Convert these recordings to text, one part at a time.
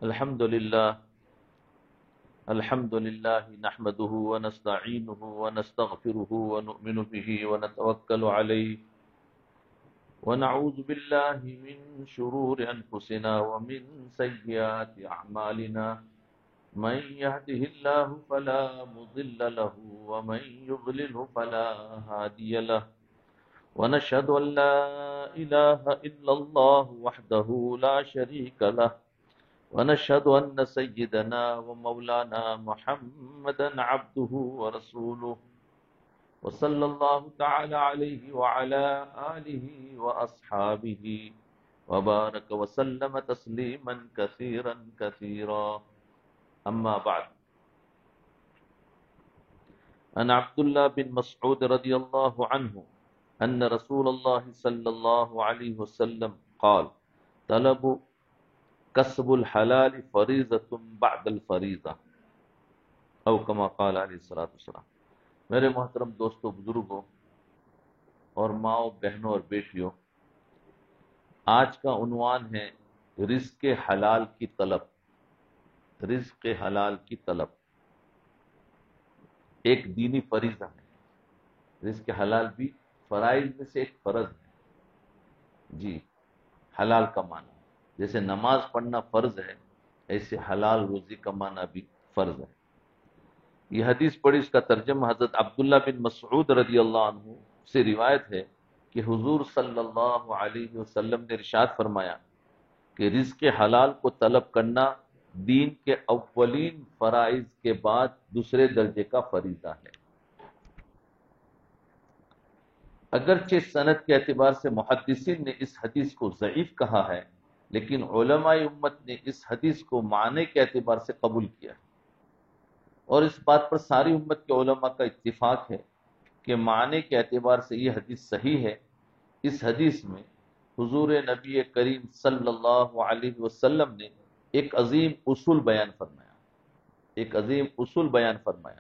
الحمد لله نحمده ونستعينه ونستغفره ونؤمن به ونتوكل عليه ونعوذ بالله من شرور أنفسنا ومن سيئات أعمالنا من يهده الله فلا مضل له ومن يضلله فلا هادي له ونشهد أن لا إله إلا الله وحده لا شريك له ونشهد أن سيدنا ومولانا محمدا عبده ورسوله وصلى الله تعالى عليه وعلى آله وأصحابه وبارك وسلم تسليما كثيرا كثيرا أما بعد. عن عبد الله بن مسعود رضي الله عنه أن رسول الله صلى الله عليه وسلم قال: طلب کسب الحلال فریضۃ بعد الفریضہ، او کما قال علیہ الصلوۃ والسلام۔ میرے محترم دوستوں، بزرگوں اور ماؤں، بہنوں اور بیٹیوں، آج کا عنوان ہے رزق حلال کی طلب۔ رزق حلال کی طلب ایک دینی فریضہ ہے۔ رزق حلال بھی فرائض میں سے ایک فرض ہے۔ جی، حلال کمانا، جیسے نماز پڑھنا فرض ہے، ایسے حلال روزی کمانا بھی فرض ہے۔ یہ حدیث پڑھی، اس کا ترجمہ حضرت عبداللہ بن مسعود رضی اللہ عنہ سے روایت ہے کہ حضور صلی اللہ علیہ وسلم نے ارشاد فرمایا کہ رزق حلال کو طلب کرنا دین کے اولین فرائض کے بعد دوسرے درجے کا فریضہ ہے۔ اگرچہ سند کے اعتبار سے محدثین نے اس حدیث کو ضعیف کہا ہے، لیکن علماء امت نے اس حدیث کو معنی کے اعتبار سے قبول کیا ہے، اور اس بات پر ساری امت کے علماء کا اتفاق ہے کہ معنی کے اعتبار سے یہ حدیث صحیح ہے۔ اس حدیث میں حضور نبی کریم صلی اللہ علیہ وسلم نے ایک عظیم اصول بیان فرمایا،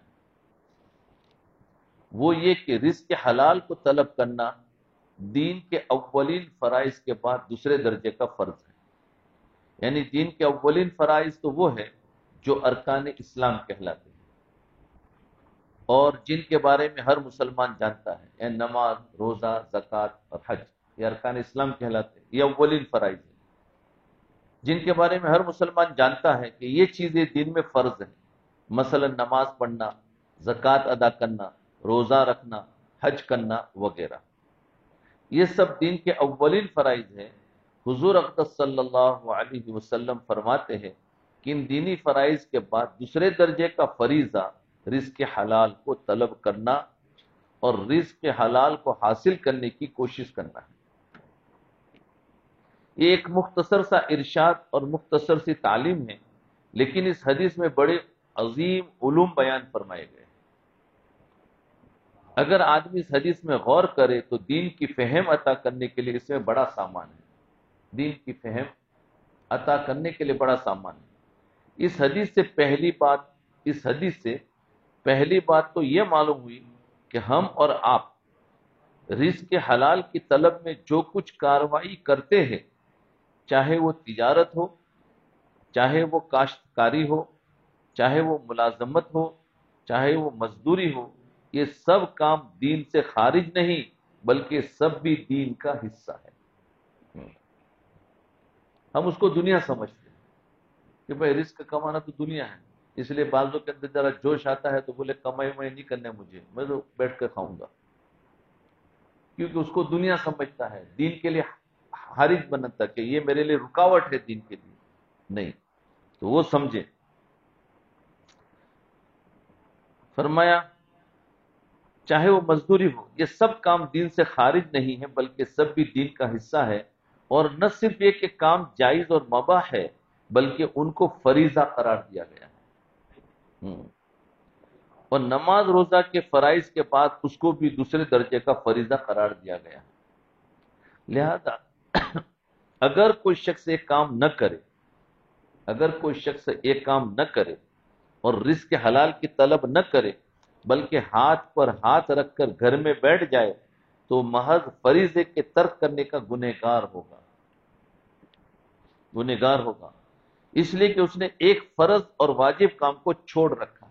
وہ یہ کہ رزق حلال کو طلب کرنا دین کے اولین فرائض کے بعد دوسرے درجے کا فرض ہے۔ یعنی دین کے اولین فرائض تو وہ ہے جو ارکان اسلام کہلاتے ہیں اور جن کے بارے میں ہر مسلمان جانتا ہے، یعنی نماز، روزہ، زکوٰۃ اور حج، یہ ارکان اسلام کہلاتے ہیں، یہ اولین فرائض ہیں جن کے بارے میں ہر مسلمان جانتا ہے کہ یہ چیزیں دین میں فرض ہیں، مثلا نماز پڑھنا، زکوٰۃ ادا کرنا، روزہ رکھنا، حج کرنا وغیرہ، یہ سب دین کے اولین فرائض ہیں۔ حضور اقدس صلی اللہ علیہ وسلم فرماتے ہیں کہ ان دینی فرائض کے بعد دوسرے درجے کا فریضہ رزق حلال کو طلب کرنا اور رزق حلال کو حاصل کرنے کی کوشش کرنا ہے۔ یہ ایک مختصر سا ارشاد اور مختصر سی تعلیم ہے، لیکن اس حدیث میں بڑے عظیم علوم بیان فرمائے گئے۔ اگر آدمی اس حدیث میں غور کرے تو دین کی فہم عطا کرنے کے لیے اس میں بڑا سامان ہے۔ دین کی فہم عطا کرنے کے لیے بڑا سامان ہے۔ اس حدیث سے پہلی بات تو یہ معلوم ہوئی کہ ہم اور آپ رزق حلال کی طلب میں جو کچھ کارروائی کرتے ہیں، چاہے وہ تجارت ہو، چاہے وہ کاشتکاری ہو، چاہے وہ ملازمت ہو، چاہے وہ مزدوری ہو، یہ سب کام دین سے خارج نہیں بلکہ سب بھی دین کا حصہ ہے۔ ہم اس کو دنیا سمجھتے ہیں کہ بھائی رزق کمانا تو دنیا ہے، اس لیے بعضوں کے اندر ذرا جوش آتا ہے تو بولے کمائی نہیں کرنے مجھے، میں تو بیٹھ کر کھاؤں گا، کیونکہ اس کو دنیا سمجھتا ہے، دین کے لیے حارج بنتا کہ یہ میرے لیے رکاوٹ ہے دین کے لیے، نہیں تو وہ سمجھے۔ فرمایا چاہے وہ مزدوری ہو، یہ سب کام دین سے خارج نہیں ہے بلکہ سب بھی دین کا حصہ ہے، اور نہ صرف یہ کہ کام جائز اور مباح ہے بلکہ ان کو فریضہ قرار دیا گیا ہے، اور نماز روزہ کے فرائض کے بعد اس کو بھی دوسرے درجے کا فریضہ قرار دیا گیا ہے۔ لہذا اگر کوئی شخص ایک کام نہ کرے اور رزق حلال کی طلب نہ کرے بلکہ ہاتھ پر ہاتھ رکھ کر گھر میں بیٹھ جائے تو محض فریضے کے ترک کرنے کا گنہگار ہوگا۔ اس لیے کہ اس نے ایک فرض اور واجب کام کو چھوڑ رکھا ہے،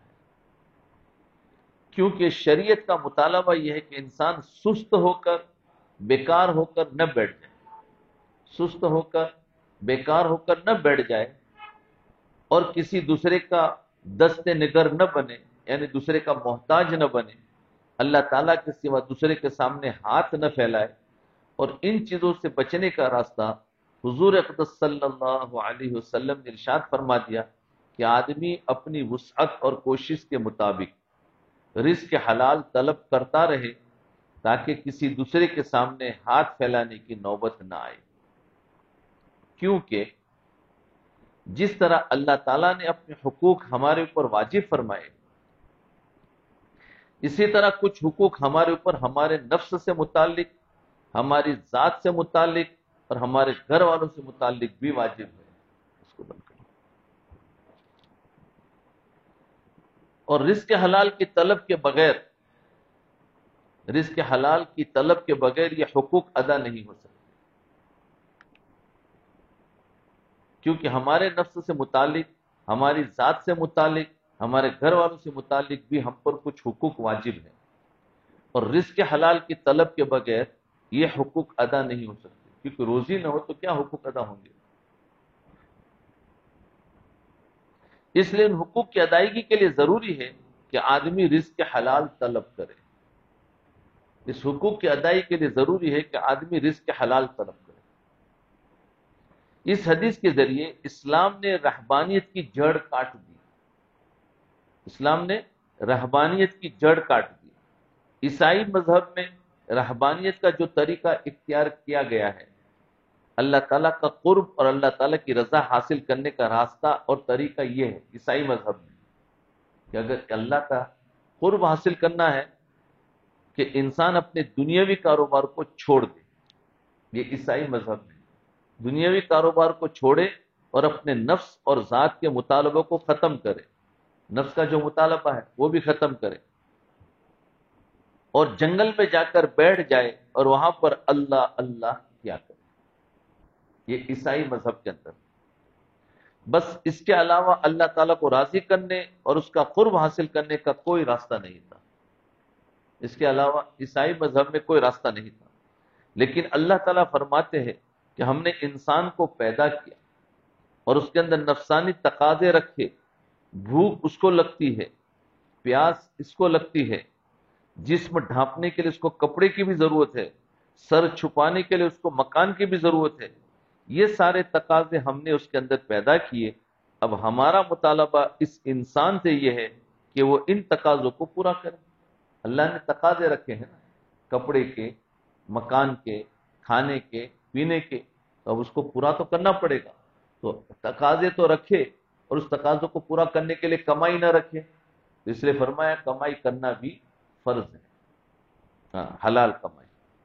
کیونکہ شریعت کا مطالبہ یہ ہے کہ انسان سست ہو کر بیکار ہو کر نہ بیٹھ جائے، سست ہو کر بیکار ہو کر نہ بیٹھ جائے، اور کسی دوسرے کا دست نگر نہ بنے، یعنی دوسرے کا محتاج نہ بنے، اللہ تعالیٰ کے سوا دوسرے کے سامنے ہاتھ نہ پھیلائے۔ اور ان چیزوں سے بچنے کا راستہ حضور اقدس صلی اللہ علیہ وسلم نے ارشاد فرما دیا کہ آدمی اپنی وسعت اور کوشش کے مطابق رزق حلال طلب کرتا رہے، تاکہ کسی دوسرے کے سامنے ہاتھ پھیلانے کی نوبت نہ آئے۔ کیونکہ جس طرح اللہ تعالیٰ نے اپنے حقوق ہمارے اوپر واجب فرمائے، اسی طرح کچھ حقوق ہمارے اوپر ہمارے نفس سے متعلق، ہماری ذات سے متعلق اور ہمارے گھر والوں سے متعلق بھی واجب ہے۔ اس کو بند کرو۔ اور رزق حلال کی طلب کے بغیر، رزق حلال کی طلب کے بغیر یہ حقوق ادا نہیں ہو سکتے، کیونکہ ہمارے نفس سے متعلق، ہماری ذات سے متعلق، ہمارے گھر والوں سے متعلق بھی ہم پر کچھ حقوق واجب ہیں، اور رزق حلال کی طلب کے بغیر یہ حقوق ادا نہیں ہو سکتے، کیونکہ روزی نہ ہو تو کیا حقوق ادا ہوں گے؟ اس لیے ان حقوق کی ادائیگی کے لیے ضروری ہے کہ آدمی رزق حلال طلب کرے۔ اس حقوق کی ادائیگی کے لیے ضروری ہے کہ آدمی رزق حلال طلب کرے۔ اس حدیث کے ذریعے اسلام نے رہبانیت کی جڑ کاٹ دی، اسلام نے رہبانیت کی جڑ کاٹ دی۔ عیسائی مذہب میں رہبانیت کا جو طریقہ اختیار کیا گیا ہے، اللہ تعالیٰ کا قرب اور اللہ تعالیٰ کی رضا حاصل کرنے کا راستہ اور طریقہ یہ ہے عیسائی مذہب میں، کہ اگر اللہ کا قرب حاصل کرنا ہے کہ انسان اپنے دنیاوی کاروبار کو چھوڑ دے، یہ عیسائی مذہب میں دنیاوی کاروبار کو چھوڑے اور اپنے نفس اور ذات کے مطالبہ کو ختم کرے، نفس کا جو مطالبہ ہے وہ بھی ختم کرے، اور جنگل میں جا کر بیٹھ جائے اور وہاں پر اللہ اللہ کیا کرے۔ یہ عیسائی مذہب کے اندر بس اس کے علاوہ اللہ تعالیٰ کو راضی کرنے اور اس کا قرب حاصل کرنے کا کوئی راستہ نہیں تھا، اس کے علاوہ عیسائی مذہب میں کوئی راستہ نہیں تھا۔ لیکن اللہ تعالیٰ فرماتے ہیں کہ ہم نے انسان کو پیدا کیا اور اس کے اندر نفسانی تقاضے رکھے، بھوک اس کو لگتی ہے، پیاس اس کو لگتی ہے، جسم ڈھانپنے کے لیے اس کو کپڑے کی بھی ضرورت ہے، سر چھپانے کے لیے اس کو مکان کی بھی ضرورت ہے، یہ سارے تقاضے ہم نے اس کے اندر پیدا کیے۔ اب ہمارا مطالبہ اس انسان سے یہ ہے کہ وہ ان تقاضوں کو پورا کرے۔ اللہ نے تقاضے رکھے ہیں نا، کپڑے کے، مکان کے، کھانے کے، پینے کے، تو اب اس کو پورا تو کرنا پڑے گا۔ تو تقاضے تو رکھے، اور اس تقاضوں کو پورا کرنے کے لیے کمائی نہ رکھے، تو اس لیے فرمایا کمائی کرنا بھی فرض ہے، ہاں، حلال کمائی۔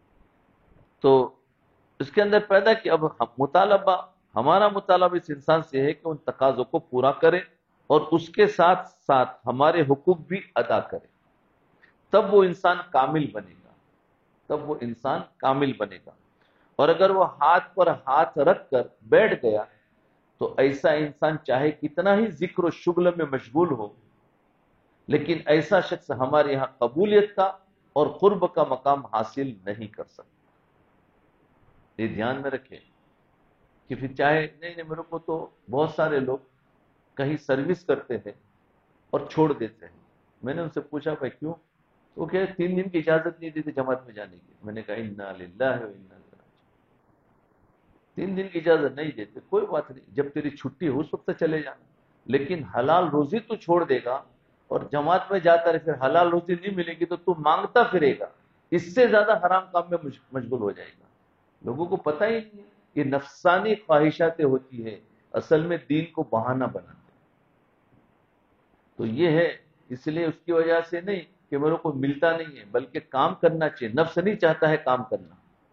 تو اس کے اندر پیدا کہ اب مطالبہ، ہمارا مطالبہ اس انسان سے ہے کہ ان تقاضوں کو پورا کرے اور اس کے ساتھ ساتھ ہمارے حقوق بھی ادا کرے، تب وہ انسان کامل بنے گا، تب وہ انسان کامل بنے گا۔ اور اگر وہ ہاتھ پر ہاتھ رکھ کر بیٹھ گیا تو ایسا انسان چاہے کتنا ہی ذکر و شغل میں مشغول ہو، لیکن ایسا شخص ہمارے یہاں قبولیت کا اور قرب کا مقام حاصل نہیں کر سکتا۔ یہ دھیان میں رکھیں کہ پھر چاہے نہیں میرے کو تو بہت سارے لوگ کہیں سروس کرتے ہیں اور چھوڑ دیتے ہیں۔ میں نے ان سے پوچھا بھائی کیوں؟ وہ کہ 3 دن کی اجازت نہیں دیتے جماعت میں جانے کی۔ میں نے کہا انا للہ و انا الیہ راجعون۔ 3 دن کی اجازت نہیں دیتے، کوئی بات نہیں، جب تیری چھٹی ہو اس وقت چلے جانا، لیکن حلال روزی تو چھوڑ دے گا اور جماعت میں جاتا رہے، پھر حلال روزی نہیں ملے گی تو مانگتا پھرے گا، اس سے زیادہ حرام کام میں مشغول ہو جائے گا۔ لوگوں کو پتہ ہی نہیں ہے، یہ نفسانی خواہشاتیں ہوتی ہے، اصل میں دین کو بہانہ بناتے ہیں۔ تو یہ ہے، اس لیے اس کی وجہ سے نہیں کہ میرے کو ملتا نہیں ہے، بلکہ کام کرنا چاہیے، نفس نہیں چاہتا ہے کام کرنا۔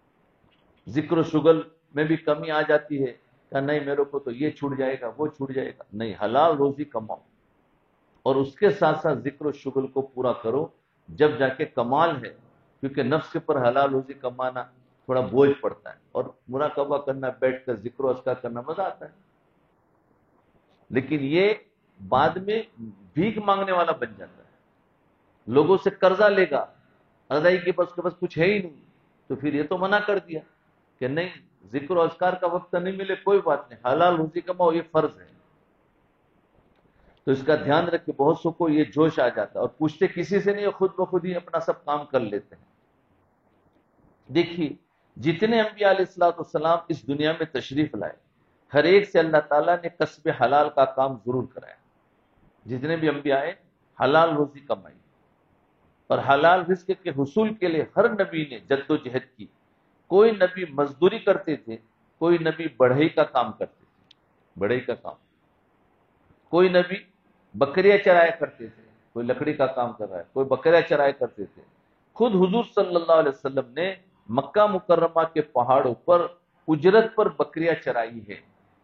ذکر و شغل میں بھی کمی آ جاتی ہے کہ نہیں میرے کو تو یہ چھوٹ جائے گا، وہ چھوٹ جائے گا، نہیں، حلال روزی کماؤ اور اس کے ساتھ ساتھ ذکر و شغل کو پورا کرو، جب جا کے کمال ہے، کیونکہ نفس کے پر حلال روزی کمانا تھوڑا بوجھ پڑتا ہے، اور مراقبہ کرنا، بیٹھ کر ذکر و اذکار کرنا مزہ آتا ہے۔ لیکن یہ بعد میں بھیک مانگنے والا بن جاتا ہے، لوگوں سے قرضہ لے گا، ادائیگی کے بس کچھ ہے ہی نہیں، تو پھر یہ تو منع کر دیا کہ نہیں، ذکر و اذکار کا وقت نہیں ملے کوئی بات نہیں، حلال روزی کماؤ، یہ فرض ہے۔ تو اس کا دھیان رکھ کے بہت سو کو یہ جوش آ جاتا ہے اور پوچھتے کسی سے نہیں، خود بخود ہی اپنا سب کام کر لیتے ہیں۔ دیکھیے جتنے انبیاء علیہ الصلوۃ والسلام اس دنیا میں تشریف لائے، ہر ایک سے اللہ تعالیٰ نے کسب حلال کا کام ضرور کرایا۔ جتنے بھی انبیاء آئے حلال روزی کمائی، اور حلال رزق کے حصول کے لیے ہر نبی نے جد و جہد کی۔ کوئی نبی مزدوری کرتے تھے، کوئی نبی بڑھئی کا کام کرتے تھے، بڑھئی کا کام، کوئی نبی بکریاں چرایا کرتے تھے، کوئی لکڑی کا کام کر رہا ہے، کوئی بکریاں چرایا کرتے تھے۔ خود حضور صلی اللہ علیہ وسلم نے مکہ مکرمہ کے پہاڑوں پر اجرت پر بکریاں چرائی ہے۔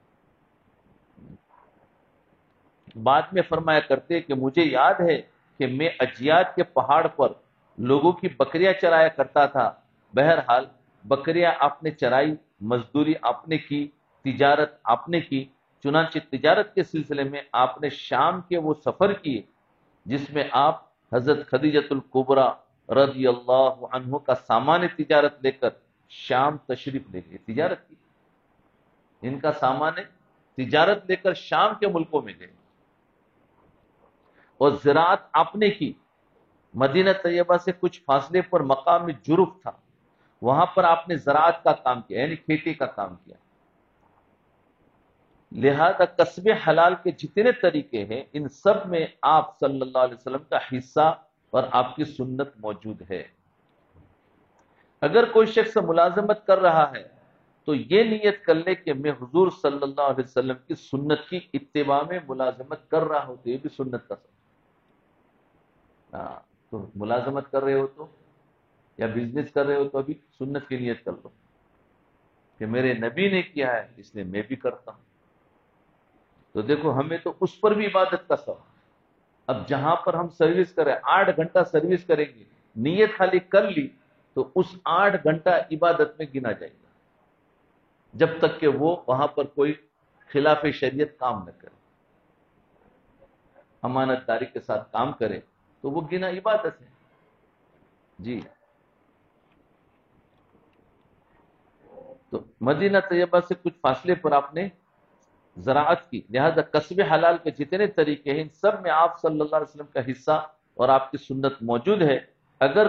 بعد میں فرمایا کرتے کہ مجھے یاد ہے کہ میں اجیاد کے پہاڑ پر لوگوں کی بکریاں چرایا کرتا تھا۔ بہرحال بکریاں آپ نے چرائی، مزدوری آپ نے کی، تجارت آپ نے کی۔ چنانچہ تجارت کے سلسلے میں آپ نے شام کے وہ سفر کیے جس میں آپ حضرت خدیجۃ الکبریٰ رضی اللہ عنہ کا سامان تجارت لے کر شام تشریف لے گئے۔ تجارت کی، ان کا سامان تجارت لے کر شام کے ملکوں میں گئے۔ اور زراعت آپ نے کی، مدینہ طیبہ سے کچھ فاصلے پر مقام جرف تھا، وہاں پر آپ نے زراعت کا کام کیا، یعنی کھیتی کا کام کیا۔ لہذا کسب حلال کے جتنے طریقے ہیں ان سب میں آپ صلی اللہ علیہ وسلم کا حصہ اور آپ کی سنت موجود ہے۔ اگر کوئی شخص ملازمت کر رہا ہے تو یہ نیت کر لے کہ میں حضور صلی اللہ علیہ وسلم کی سنت کی اتباع میں ملازمت کر رہا ہوں، تو یہ بھی سنت کا سبب۔ تو ملازمت کر رہے ہو تو یا بزنس کر رہے ہو تو ابھی سنت کی نیت کر لو کہ میرے نبی نے کیا ہے اس لیے میں بھی کرتا ہوں۔ تو دیکھو ہمیں تو اس پر بھی عبادت کا سبب۔ اب جہاں پر ہم سروس کریں، 8 گھنٹہ سروس کریں گے، نیت خالی کر لی تو اس 8 گھنٹہ عبادت میں گنا جائے گا، جب تک کہ وہ وہاں پر کوئی خلاف شریعت کام نہ کرے، امانت داری کے ساتھ کام کرے تو وہ گنا عبادت ہے۔ جی، تو مدینہ طیبہ سے کچھ فاصلے پر آپ نے زراعت کی، لہذا کسب حلال کے جتنے طریقے ہیں ان سب میں آپ صلی اللہ علیہ وسلم کا حصہ اور آپ کی سنت موجود ہے۔ اگر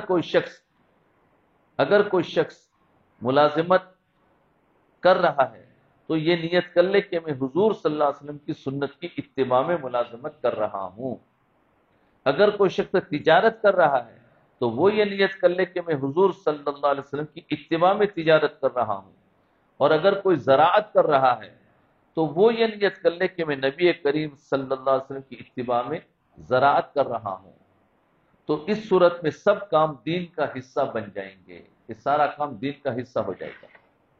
کوئی شخص ملازمت کر رہا ہے تو یہ نیت کر لے کہ میں حضور صلی اللہ علیہ وسلم کی سنت کی اتباع میں ملازمت کر رہا ہوں۔ اگر کوئی شخص تجارت کر رہا ہے تو وہ یہ نیت کر لے کہ میں حضور صلی اللہ علیہ وسلم کی اتباع میں تجارت کر رہا ہوں۔ اور اگر کوئی زراعت کر رہا ہے تو وہ یہ نیت کر لے کہ میں نبی کریم صلی اللہ علیہ وسلم کی اتباع میں زراعت کر رہا ہوں۔ تو اس صورت میں سب کام دین کا حصہ بن جائیں گے، یہ سارا کام دین کا حصہ ہو جائے گا۔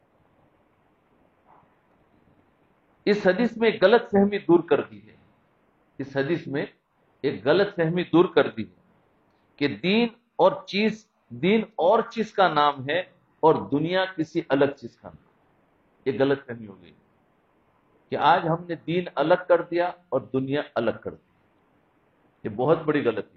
اس حدیث میں ایک غلط فہمی دور کر دی ہے، اس حدیث میں ایک غلط فہمی دور کر دی ہے کہ دین اور چیز کا نام ہے اور دنیا کسی الگ چیز کا نام۔ یہ غلط فہمی ہو گئی کہ آج ہم نے دین الگ کر دیا اور دنیا الگ کر دی، یہ بہت بڑی غلطی ہے۔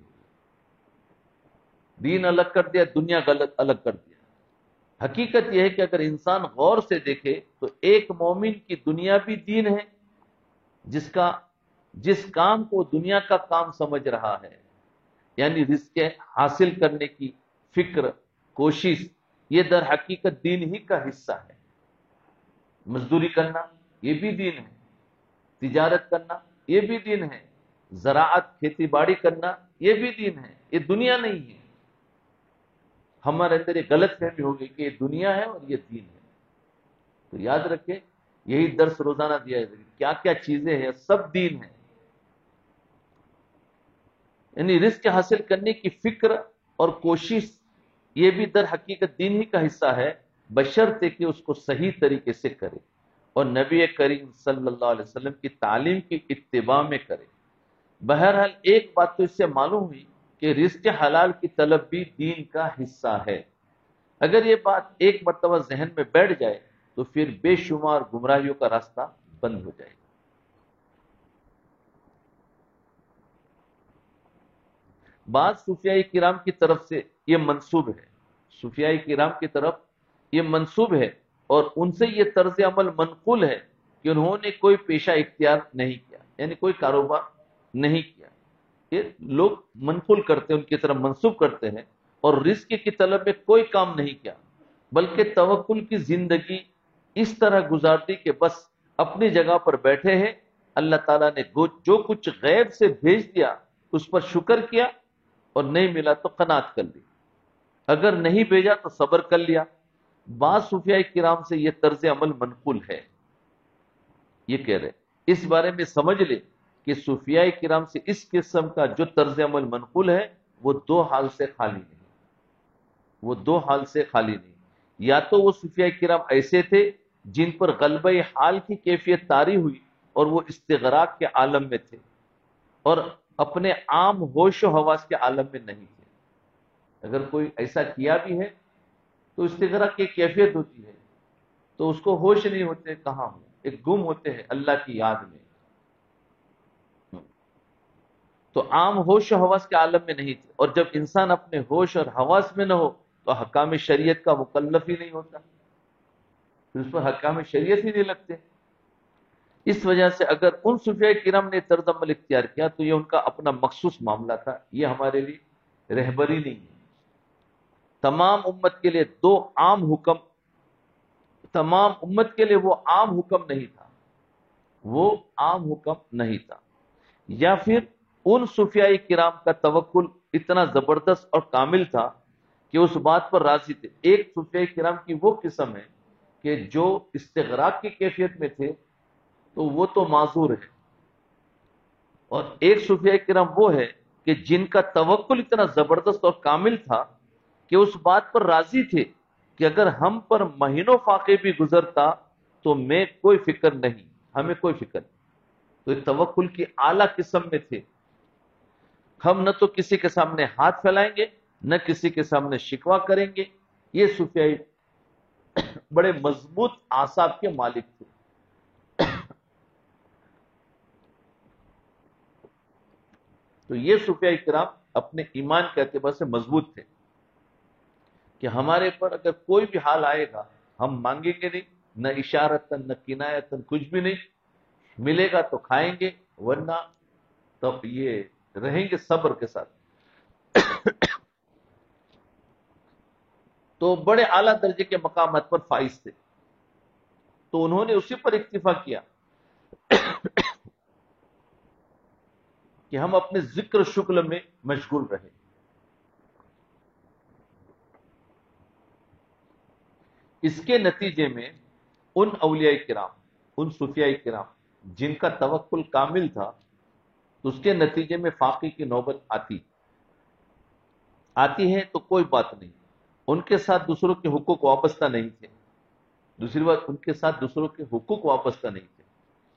دین الگ کر دیا، دنیا الگ کر دیا۔ حقیقت یہ ہے کہ اگر انسان غور سے دیکھے تو ایک مومن کی دنیا بھی دین ہے، جس کام کو دنیا کا کام سمجھ رہا ہے، یعنی رزق حاصل کرنے کی فکر، کوشش، یہ در حقیقت دین ہی کا حصہ ہے۔ مزدوری کرنا یہ بھی دین ہے، تجارت کرنا یہ بھی دین ہے، زراعت کھیتی باڑی کرنا یہ بھی دین ہے، یہ دنیا نہیں ہے۔ ہمارے اندر یہ غلط فہمی ہوگی کہ یہ دنیا ہے اور یہ دین ہے۔ تو یاد رکھیں، یہی درس روزانہ دیا جائے، کیا کیا چیزیں ہیں، سب دین ہے۔ یعنی رزق حاصل کرنے کی فکر اور کوشش یہ بھی در حقیقت دین ہی کا حصہ ہے، بشرطے کہ اس کو صحیح طریقے سے کرے اور نبی کریم صلی اللہ علیہ وسلم کی تعلیم کی اتباع میں کرے۔ بہرحال ایک بات تو اس سے معلوم ہوئی کہ رزق حلال کی طلب بھی دین کا حصہ ہے۔ اگر یہ بات ایک مرتبہ ذہن میں بیٹھ جائے تو پھر بے شمار گمراہیوں کا راستہ بند ہو جائے گا۔ بعض صوفیاء کرام کی طرف سے یہ منسوب ہے، صوفیاء کرام کی طرف یہ منسوب ہے اور ان سے یہ طرز عمل منقول ہے کہ انہوں نے کوئی پیشہ اختیار نہیں کیا، یعنی کوئی کاروبار نہیں کیا. یہ لوگ منقول کرتے ہیں، ان کی طرف منسوب کرتے ہیں، اور رزق کی طلب میں کوئی کام نہیں کیا بلکہ توکل کی زندگی اس طرح گزار دی کہ بس اپنی جگہ پر بیٹھے ہیں. اللہ تعالیٰ نے جو کچھ غیب سے بھیج دیا اس پر شکر کیا، اور نہیں ملا تو قناعت کر لی، اگر نہیں بھیجا تو صبر کر لیا. بعض صوفیاء کرام سے یہ طرز عمل منقول ہے. یہ کہہ رہے اس بارے میں سمجھ لے کہ صوفیاء کرام سے اس قسم کا جو طرز عمل منقول ہے وہ دو حال سے خالی نہیں، وہ دو حال سے خالی نہیں. یا تو وہ صوفیاء کرام ایسے تھے جن پر غلبہ حال کی کیفیت طاری ہوئی اور وہ استغراق کے عالم میں تھے اور اپنے عام ہوش و حواس کے عالم میں نہیں تھے. اگر کوئی ایسا کیا بھی ہے تو استغراق کی کیفیت ہوتی ہے، تو اس کو ہوش نہیں ہوتے کہاں ہوں، ایک گم ہوتے ہیں اللہ کی یاد میں. تو عام ہوش و حواس کے عالم میں نہیں تھے، اور جب انسان اپنے ہوش اور حواس میں نہ ہو تو حکام شریعت کا مکلف ہی نہیں ہوتا، پھر اس پر حکام شریعت ہی نہیں لگتے. اس وجہ سے اگر ان صوفیاء کرام نے طرز عمل اختیار کیا تو یہ ان کا اپنا مخصوص معاملہ تھا، یہ ہمارے لیے رہبری نہیں ہے. تمام امت کے لیے دو عام حکم، تمام امت کے لیے وہ عام حکم نہیں تھا، وہ عام حکم نہیں تھا. یا پھر ان صوفیاء کرام کا توکل اتنا زبردست اور کامل تھا کہ اس بات پر راضی تھے. ایک صوفیاء کرام کی وہ قسم ہے کہ جو استغراق کی کیفیت میں تھے تو وہ تو معذور ہے، اور ایک صوفیاء کرام وہ ہے کہ جن کا توکل اتنا زبردست اور کامل تھا کہ اس بات پر راضی تھے کہ اگر ہم پر مہینوں فاقے بھی گزرتا تو میں کوئی فکر نہیں، ہمیں کوئی فکر نہیں. تو یہ توکل کی اعلیٰ قسم میں تھے. ہم نہ تو کسی کے سامنے ہاتھ پھیلائیں گے نہ کسی کے سامنے شکوہ کریں گے. یہ صوفیائی بڑے مضبوط اعصاب کے مالک تھے. تو یہ صوفیاء کرام اپنے ایمان کے اعتبار سے مضبوط تھے کہ ہمارے پر اگر کوئی بھی حال آئے گا ہم مانگیں گے نہیں، نہ اشارتن نہ کنایتن، کچھ بھی نہیں. ملے گا تو کھائیں گے، ورنہ تب یہ رہیں گے صبر کے ساتھ. تو بڑے اعلیٰ درجے کے مقامات پر فائز تھے، تو انہوں نے اسی پر اکتفا کیا کہ ہم اپنے ذکر شکل میں مشغول رہیں. اس کے نتیجے میں ان اولیاء کرام، ان صوفیاء کرام جن کا توکل کامل تھا، اس کے نتیجے میں فاقے کی نوبت آتی ہے تو کوئی بات نہیں. ان کے ساتھ دوسروں کے حقوق وابستہ نہیں تھے. دوسری بات، ان کے ساتھ دوسروں کے حقوق وابستہ نہیں تھے.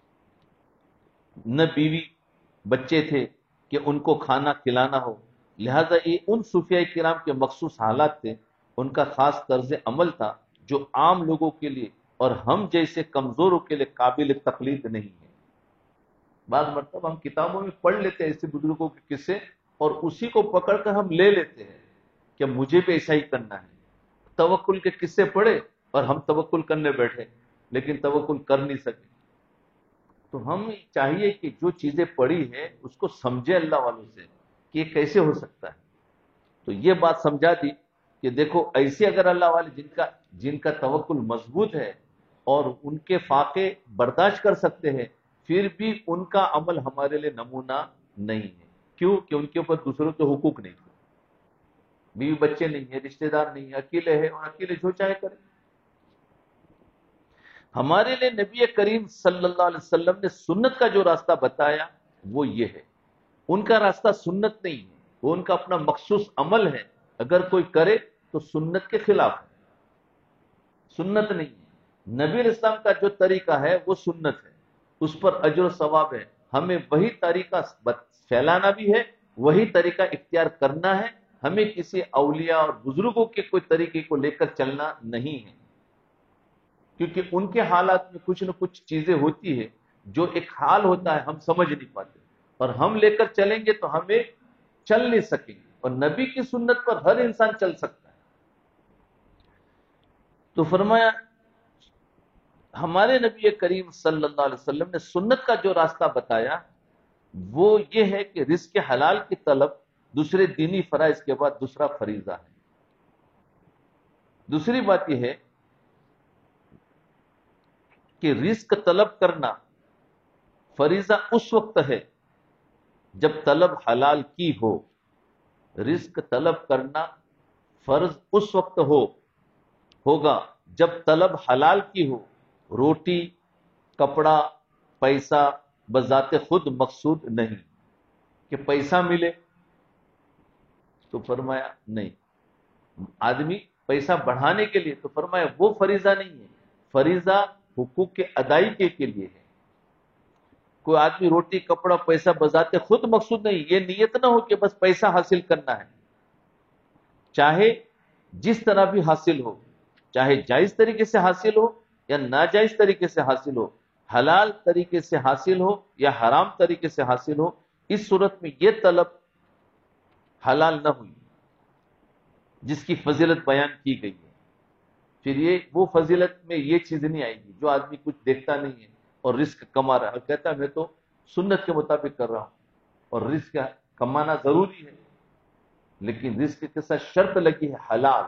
نہ بیوی بچے تھے کہ ان کو کھانا کھلانا ہو، لہذا یہ ان صوفیاء کرام کے مخصوص حالات تھے. ان کا خاص طرز عمل تھا جو عام لوگوں کے لیے اور ہم جیسے کمزوروں کے لیے قابل تقلید نہیں ہے. بعض مرتبہ ہم کتابوں میں پڑھ لیتے ہیں ایسے بزرگوں کے قصے اور اسی کو پکڑ کر ہم لے لیتے ہیں کہ مجھے بھی ایسا ہی کرنا ہے. توکل کے قصے پڑھے اور ہم توکل کرنے بیٹھے لیکن توکل کر نہیں سکے. تو ہم چاہیے کہ جو چیزیں پڑھی ہیں اس کو سمجھے اللہ والوں سے کہ یہ کیسے ہو سکتا ہے. تو یہ بات سمجھا دی کہ دیکھو ایسے اگر اللہ والے جن کا توکل مضبوط ہے اور ان کے فاقے برداشت کر سکتے ہیں، پھر بھی ان کا عمل ہمارے لیے نمونہ نہیں ہے. کیوں؟ کہ ان کے اوپر دوسروں کے حقوق نہیں تھے، بیوی بچے نہیں ہیں، رشتہ دار نہیں ہیں، اکیلے ہیں اور اکیلے جو چاہے کریں. ہمارے لیے نبی کریم صلی اللہ علیہ وسلم نے سنت کا جو راستہ بتایا وہ یہ ہے. ان کا راستہ سنت نہیں ہے، وہ ان کا اپنا مخصوص عمل ہے. اگر کوئی کرے تو سنت کے خلاف ہے، سنت نہیں ہے. نبی علیہ السلام کا جو طریقہ ہے وہ سنت ہے، اس پر اجر و ثواب ہے. ہمیں وہی طریقہ پھیلانا بھی ہے، وہی طریقہ اختیار کرنا ہے. ہمیں کسی اولیاء اور بزرگوں کے کوئی طریقے کو لے کر چلنا نہیں ہے، کیونکہ ان کے حالات میں کچھ نہ کچھ چیزیں ہوتی ہے جو ایک حال ہوتا ہے ہم سمجھ نہیں پاتے، اور ہم لے کر چلیں گے تو ہمیں چل نہیں سکیں گے، اور نبی کی سنت پر ہر انسان چل سکتا ہے۔ تو فرمایا ہمارے نبی کریم صلی اللہ علیہ وسلم نے سنت کا جو راستہ بتایا وہ یہ ہے کہ رزق حلال کی طلب دوسرے دینی فرائض کے بعد دوسرا فریضہ ہے۔ دوسری بات یہ ہے کہ رزق طلب کرنا فریضہ اس وقت ہے جب طلب حلال کی ہو۔ رزق طلب کرنا فرض اس وقت ہوگا جب طلب حلال کی ہو۔ روٹی، کپڑا، پیسہ بذات خود مقصود نہیں کہ پیسہ ملے، تو فرمایا نہیں، آدمی پیسہ بڑھانے کے لیے، تو فرمایا وہ فریضہ نہیں ہے، فریضہ حقوق کے ادائیگی کے لیے ہے۔ کوئی آدمی روٹی، کپڑا، پیسہ بذات خود مقصود نہیں، یہ نیت نہ ہو کہ بس پیسہ حاصل کرنا ہے، چاہے جس طرح بھی حاصل ہو، چاہے جائز طریقے سے حاصل ہو یا ناجائز طریقے سے حاصل ہو، حلال طریقے سے حاصل ہو یا حرام طریقے سے حاصل ہو، اس صورت میں یہ طلب حلال نہ ہوئی جس کی فضیلت بیان کی گئی ہے۔ پھر یہ وہ فضیلت میں یہ چیز نہیں آئے گی جو آدمی کچھ دیکھتا نہیں ہے اور رزق کما رہا ہے، کہتا ہے میں تو سنت کے مطابق کر رہا ہوں، اور رزق کمانا ضروری ہے، لیکن رزق کے ساتھ شرط لگی ہے حلال۔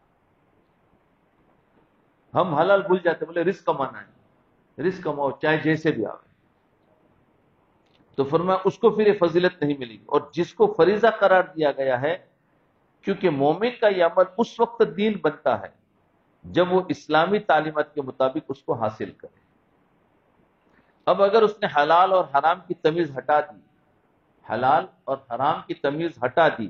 ہم حلال بھول جاتے، بولے رزق کمانا ہے، رزق کماؤ چاہے جیسے بھی آئے، تو فرمایا اس کو پھر یہ فضیلت نہیں ملے گی۔ اور جس کو فریضہ قرار دیا گیا ہے، کیونکہ مومن کا یہ عمل اس وقت دین بنتا ہے جب وہ اسلامی تعلیمات کے مطابق اس کو حاصل کرے۔ اب اگر اس نے حلال اور حرام کی تمیز ہٹا دی، حلال اور حرام کی تمیز ہٹا دی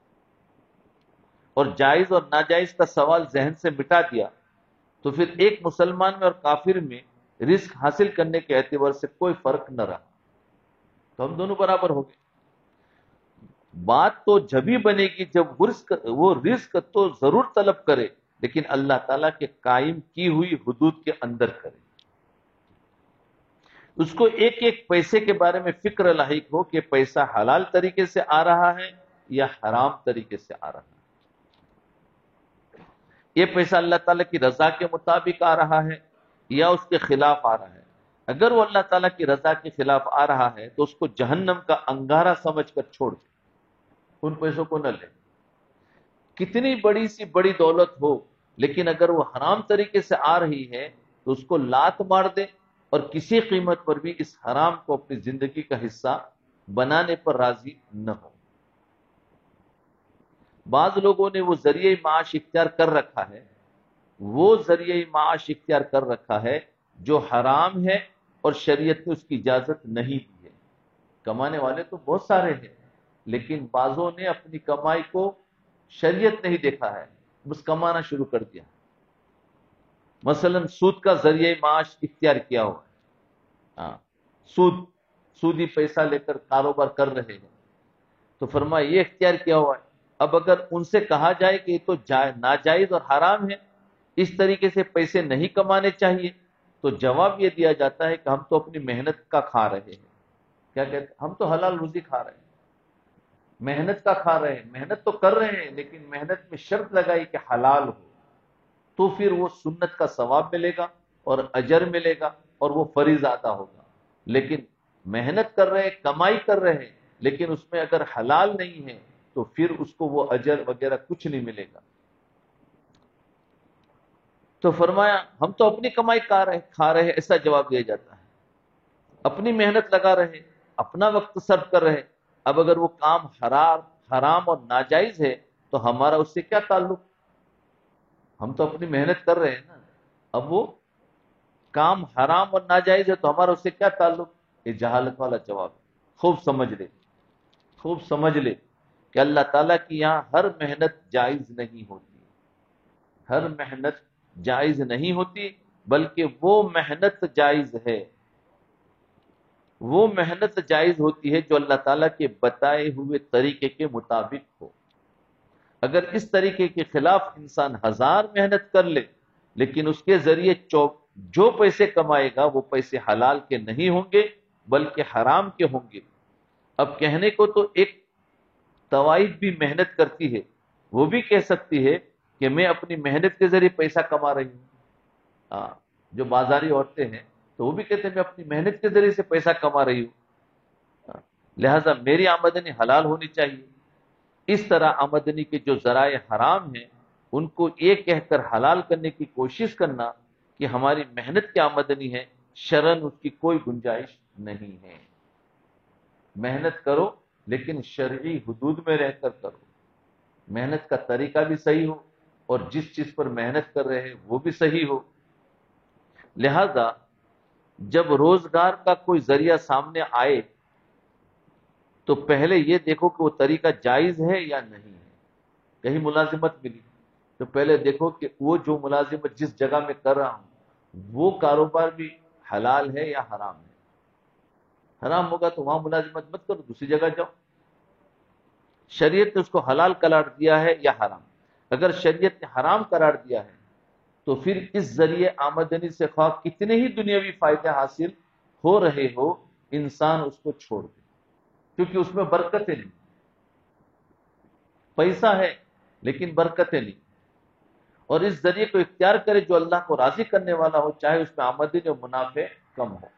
اور جائز اور ناجائز کا سوال ذہن سے مٹا دیا، تو پھر ایک مسلمان میں اور کافر میں رزق حاصل کرنے کے اعتبار سے کوئی فرق نہ رہا، تو ہم دونوں برابر ہو گئے۔ بات تو جبھی بنے گی جب وہ رزق تو ضرور طلب کرے، لیکن اللہ تعالیٰ کے قائم کی ہوئی حدود کے اندر کرے۔ اس کو ایک ایک پیسے کے بارے میں فکر لاحق ہو کہ پیسہ حلال طریقے سے آ رہا ہے یا حرام طریقے سے آ رہا ہے، یہ پیسہ اللہ تعالیٰ کی رضا کے مطابق آ رہا ہے یا اس کے خلاف آ رہا ہے۔ اگر وہ اللہ تعالیٰ کی رضا کے خلاف آ رہا ہے تو اس کو جہنم کا انگارہ سمجھ کر چھوڑ دے، ان پیسوں کو نہ لے۔ کتنی بڑی سی بڑی دولت ہو، لیکن اگر وہ حرام طریقے سے آ رہی ہے تو اس کو لات مار دے اور کسی قیمت پر بھی اس حرام کو اپنی زندگی کا حصہ بنانے پر راضی نہ ہو۔ بعض لوگوں نے وہ ذریعہ معاش اختیار کر رکھا ہے، وہ ذریعہ معاش اختیار کر رکھا ہے جو حرام ہے اور شریعت نے اس کی اجازت نہیں دی ہے۔ کمانے والے تو بہت سارے ہیں، لیکن بعضوں نے اپنی کمائی کو شریعت نہیں دیکھا ہے، بس کمانا شروع کر دیا۔ مثلا سود کا ذریعہ معاش اختیار کیا ہوا ہے، سودی پیسہ لے کر کاروبار کر رہے ہیں، تو فرمایا یہ اختیار کیا ہوا ہے۔ اب اگر ان سے کہا جائے کہ یہ تو ناجائز اور حرام ہے، اس طریقے سے پیسے نہیں کمانے چاہیے، تو جواب یہ دیا جاتا ہے کہ ہم تو اپنی محنت کا کھا رہے ہیں۔ کیا کہتے ہیں؟ ہم تو حلال روزی کھا رہے ہیں، محنت کا کھا رہے ہیں، محنت تو کر رہے ہیں، لیکن محنت میں شرط لگائی کہ حلال ہو، تو پھر وہ سنت کا ثواب ملے گا اور اجر ملے گا اور وہ فریضہ ادا ہوگا۔ لیکن محنت کر رہے ہیں، کمائی کر رہے ہیں، لیکن اس میں اگر حلال نہیں ہے تو پھر اس کو وہ اجر وغیرہ کچھ نہیں ملے گا۔ تو فرمایا ہم تو اپنی کمائی کھا رہے ہیں، ایسا جواب دیا جاتا ہے، اپنی محنت لگا رہے، اپنا وقت صرف کر رہے۔ اب اگر وہ کام حرام اور ناجائز ہے تو ہمارا اس سے کیا تعلق؟ ہم تو اپنی محنت کر رہے ہیں نا، اب وہ کام حرام اور ناجائز ہے تو ہمارا اس سے کیا تعلق؟ یہ جہالت والا جواب ہے۔ خوب سمجھ لے کہ اللہ تعالیٰ کی یہاں ہر محنت جائز نہیں ہوتی، ہر محنت جائز نہیں ہوتی، بلکہ وہ محنت جائز ہے، وہ محنت جائز ہوتی ہے جو اللہ تعالیٰ کے بتائے ہوئے طریقے کے مطابق ہو۔ اگر اس طریقے کے خلاف انسان 1000 محنت کر لے، لیکن اس کے ذریعے جو پیسے کمائے گا وہ پیسے حلال کے نہیں ہوں گے بلکہ حرام کے ہوں گے۔ اب کہنے کو تو ایک طوائف بھی محنت کرتی ہے، وہ بھی کہہ سکتی ہے کہ میں اپنی محنت کے ذریعے پیسہ کما رہی ہوں. ہاں، جو بازاری عورتیں ہیں تو وہ بھی کہتے ہیں میں اپنی محنت کے ذریعے سے پیسہ کما رہی ہوں، لہذا میری آمدنی حلال ہونی چاہیے. اس طرح آمدنی کے جو ذرائع حرام ہیں ان کو یہ کہہ کر حلال کرنے کی کوشش کرنا کہ ہماری محنت کی آمدنی ہے، شرعاً اس کی کوئی گنجائش نہیں ہے. محنت کرو لیکن شرعی حدود میں رہ کر کرو، محنت کا طریقہ بھی صحیح ہو اور جس چیز پر محنت کر رہے ہیں وہ بھی صحیح ہو. لہذا جب روزگار کا کوئی ذریعہ سامنے آئے تو پہلے یہ دیکھو کہ وہ طریقہ جائز ہے یا نہیں ہے. کہیں ملازمت ملی تو پہلے دیکھو کہ وہ جو ملازمت جس جگہ میں کر رہا ہوں وہ کاروبار بھی حلال ہے یا حرام ہے. حرام ہوگا تو وہاں ملازمت مت کرو، دوسری جگہ جاؤ. شریعت نے اس کو حلال قرار دیا ہے یا حرام؟ اگر شریعت نے حرام قرار دیا ہے تو پھر اس ذریعے آمدنی سے خواہ کتنے ہی دنیاوی فائدے حاصل ہو رہے ہو، انسان اس کو چھوڑ دے، کیونکہ اس میں برکتیں نہیں. پیسہ ہے لیکن برکتیں نہیں. اور اس ذریعے کو اختیار کرے جو اللہ کو راضی کرنے والا ہو، چاہے اس میں آمدنی اور منافع کم ہو.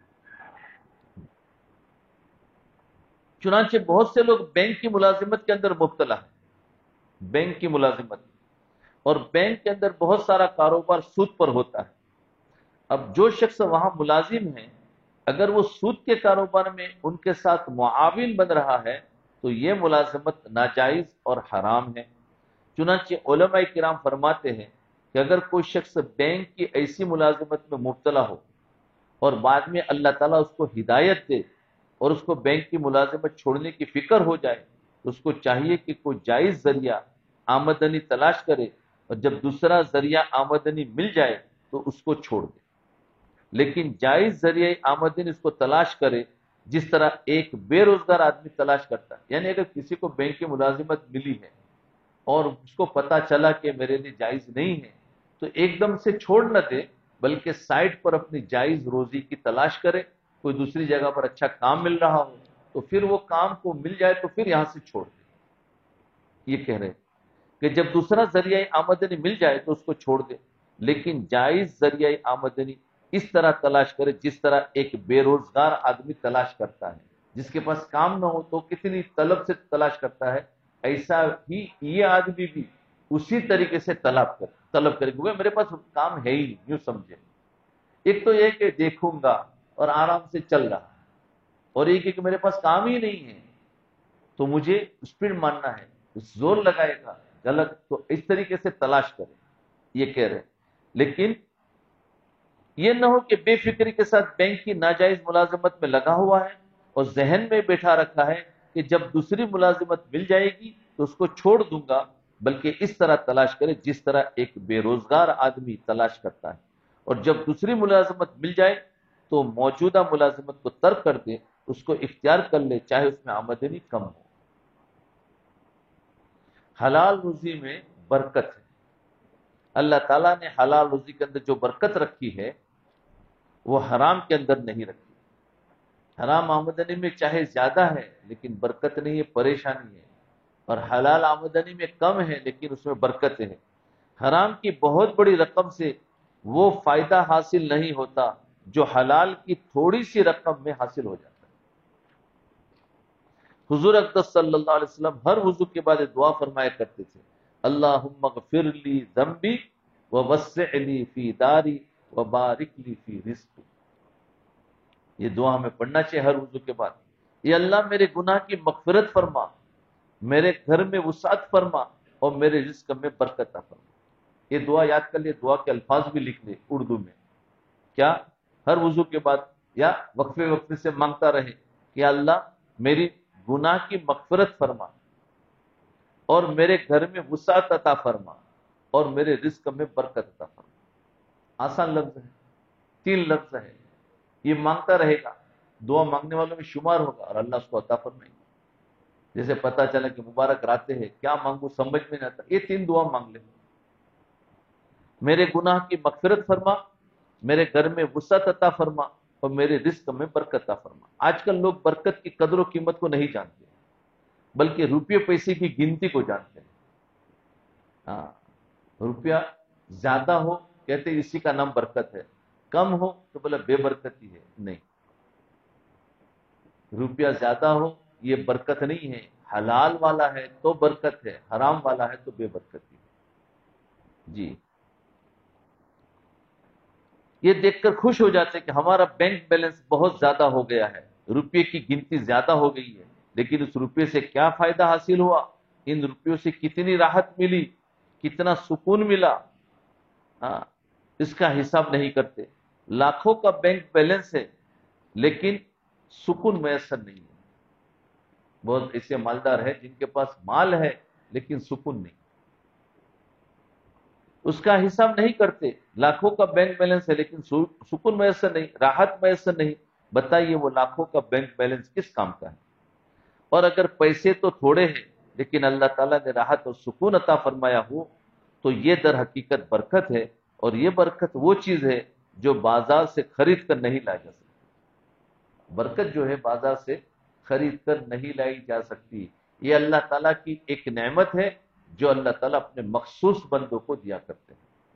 چنانچہ بہت سے لوگ بینک کی ملازمت کے اندر مبتلا ہیں، بینک کی ملازمت، اور بینک کے اندر بہت سارا کاروبار سود پر ہوتا ہے. اب جو شخص وہاں ملازم ہیں اگر وہ سود کے کاروبار میں ان کے ساتھ معاون بن رہا ہے تو یہ ملازمت ناجائز اور حرام ہے. چنانچہ علماء کرام فرماتے ہیں کہ اگر کوئی شخص بینک کی ایسی ملازمت میں مبتلا ہو اور بعد میں اللہ تعالیٰ اس کو ہدایت دے اور اس کو بینک کی ملازمت چھوڑنے کی فکر ہو جائے تو اس کو چاہیے کہ کوئی جائز ذریعہ آمدنی تلاش کرے، اور جب دوسرا ذریعہ آمدنی مل جائے تو اس کو چھوڑ دے. لیکن جائز ذریعہ آمدنی اس کو تلاش کرے جس طرح ایک بے روزگار آدمی تلاش کرتا ہے. یعنی اگر کسی کو بینک کی ملازمت ملی ہے اور اس کو پتا چلا کہ میرے لیے جائز نہیں ہے تو ایک دم سے چھوڑ نہ دے، بلکہ سائٹ پر اپنی جائز روزی کی تلاش کرے. کوئی دوسری جگہ پر اچھا کام مل رہا ہو تو پھر وہ کام کو مل جائے تو پھر یہاں سے چھوڑ دے. یہ کہہ رہے ہیں کہ جب دوسرا ذریعہ آمدنی مل جائے تو اس کو چھوڑ دے، لیکن جائز ذریعہ آمدنی اس طرح تلاش کرے جس طرح ایک بے روزگار آدمی تلاش کرتا ہے. جس کے پاس کام نہ ہو تو کتنی طلب سے تلاش کرتا ہے، ایسا ہی یہ آدمی بھی اسی طریقے سے طلب کرے کیونکہ میرے پاس کام ہے ہی نہیں. یوں سمجھے، ایک تو یہ کہ دیکھوں گا اور آرام سے چل رہا ہے، اور ایک کہ میرے پاس کام ہی نہیں ہے تو مجھے اسپیڈ ماننا ہے، زور لگائے گا غلط. تو اس طریقے سے تلاش کرے، یہ کہہ رہے. لیکن یہ نہ ہو کہ بے فکری کے ساتھ بینک کی ناجائز ملازمت میں لگا ہوا ہے اور ذہن میں بیٹھا رکھا ہے کہ جب دوسری ملازمت مل جائے گی تو اس کو چھوڑ دوں گا، بلکہ اس طرح تلاش کرے جس طرح ایک بے روزگار آدمی تلاش کرتا ہے. اور جب دوسری ملازمت مل جائے تو موجودہ ملازمت کو ترک کر دے، اس کو اختیار کر لے چاہے اس میں آمدنی کم ہو. حلال روزی میں برکت ہے. اللہ تعالیٰ نے حلال روزی کے اندر جو برکت رکھی ہے وہ حرام کے اندر نہیں رکھی. حرام آمدنی میں چاہے زیادہ ہے لیکن برکت نہیں ہے، پریشانی ہے، اور حلال آمدنی میں کم ہے لیکن اس میں برکتیں ہیں. حرام کی بہت بڑی رقم سے وہ فائدہ حاصل نہیں ہوتا جو حلال کی تھوڑی سی رقم میں حاصل ہو جاتا ہے. حضور اقدس صلی اللہ علیہ وسلم ہر وضو کے بعد دعا فرمایا کرتے تھے، اللہم اغفر لی ذنبی ووسع لی فی داری وبارک لی فی رزقی. یہ دعا ہمیں پڑھنا چاہیے ہر وضو کے بعد. یہ اللہ میرے گناہ کی مغفرت فرما، میرے گھر میں وسعت فرما اور میرے رزق میں برکت عطا فرما. یہ دعا یاد کر لیں، دعا کے الفاظ بھی لکھ لیں اردو میں. کیا؟ ہر وضو کے بعد یا وقفے وقفے سے مانگتا رہے کہ اللہ میری گناہ کی مغفرت فرما اور میرے گھر میں وسعت عطا فرما اور میرے رزق میں برکت عطا فرما. آسان لفظ ہے، 3 لفظ ہے. یہ مانگتا رہے گا، دعا مانگنے والوں میں شمار ہوگا اور اللہ اس کو عطا فرمائے گا. جیسے پتا چلا کہ مبارک راتیں ہیں، کیا مانگوں سمجھ میں نہیں آتا، یہ 3 دعا مانگ لے. میرے گناہ کی مغفرت فرما، میرے گھر میں وسعت عطا فرما اور میرے رزق میں برکت عطا فرما. آج کل لوگ برکت کی قدر و قیمت کو نہیں جانتے. بلکہ روپے پیسے کی گنتی کو جانتے ہیں. ہاں، روپیہ زیادہ ہو کہتے اسی کا نام برکت ہے، کم ہو تو بولا بے برکتی ہے. نہیں، روپیہ زیادہ ہو یہ برکت نہیں ہے، حلال والا ہے تو برکت ہے، حرام والا ہے تو بے برکتی ہے. جی، یہ دیکھ کر خوش ہو جاتے کہ ہمارا بینک بیلنس بہت زیادہ ہو گیا ہے، روپے کی گنتی زیادہ ہو گئی ہے، لیکن اس روپے سے کیا فائدہ حاصل ہوا، ان روپیوں سے کتنی راحت ملی، کتنا سکون ملا، ہاں، اس کا حساب نہیں کرتے. لاکھوں کا بینک بیلنس ہے لیکن سکون میسر نہیں ہے. بہت ایسے مالدار ہیں جن کے پاس مال ہے لیکن سکون نہیں، اس کا حساب نہیں کرتے. لاکھوں کا بینک بیلنس ہے لیکن سکون میسر نہیں، راحت میسر نہیں. بتائیے وہ لاکھوں کا بینک بیلنس کس کام کا ہے؟ اور اگر پیسے تو تھوڑے ہیں لیکن اللہ تعالیٰ نے راحت اور سکون عطا فرمایا ہو تو یہ در حقیقت برکت ہے. اور یہ برکت وہ چیز ہے جو بازار سے خرید کر نہیں لائی جا سکتی. برکت جو ہے بازار سے خرید کر نہیں لائی جا سکتی. یہ اللہ تعالیٰ کی ایک نعمت ہے جو اللہ تعالیٰ اپنے مخصوص بندوں کو دیا کرتے ہیں.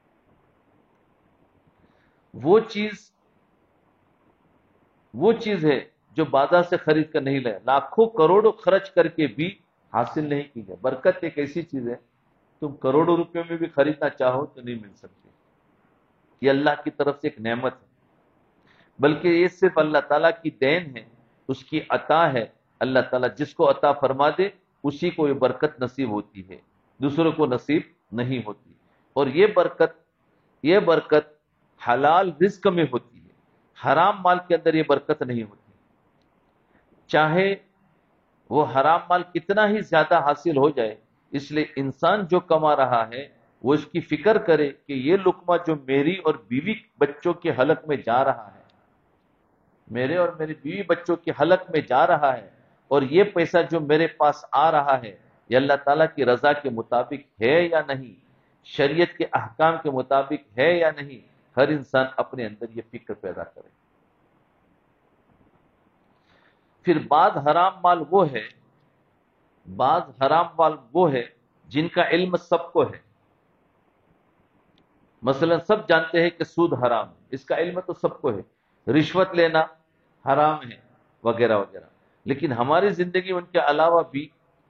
وہ چیز ہے جو بازار سے خرید کر نہیں لائے، لاکھوں کروڑوں خرچ کر کے بھی حاصل نہیں کی جائے. برکت ایک ایسی چیز ہے تم کروڑوں روپے میں بھی خریدنا چاہو تو نہیں مل سکتی. یہ اللہ کی طرف سے ایک نعمت ہے، بلکہ یہ صرف اللہ تعالیٰ کی دین ہے، اس کی عطا ہے. اللہ تعالیٰ جس کو عطا فرما دے اسی کو یہ برکت نصیب ہوتی ہے، دوسروں کو نصیب نہیں ہوتی. اور یہ برکت حلال رزق میں ہوتی ہے، حرام مال کے اندر یہ برکت نہیں ہوتی. چاہے وہ حرام مال کتنا ہی زیادہ حاصل ہو جائے، اس لیے انسان جو کما رہا ہے وہ اس کی فکر کرے کہ یہ لقمہ جو میری اور بیوی بچوں کے حلق میں جا رہا ہے، میرے اور میری بیوی بچوں کے حلق میں جا رہا ہے، اور یہ پیسہ جو میرے پاس آ رہا ہے یہ اللہ تعالیٰ کی رضا کے مطابق ہے یا نہیں، شریعت کے احکام کے مطابق ہے یا نہیں. ہر انسان اپنے اندر یہ فکر پیدا کرے. پھر بعض حرام مال وہ ہے جن کا علم سب کو ہے. مثلا سب جانتے ہیں کہ سود حرام ہے، اس کا علم تو سب کو ہے. رشوت لینا حرام ہے وغیرہ وغیرہ. لیکن ہماری زندگی میں ان کے علاوہ بھی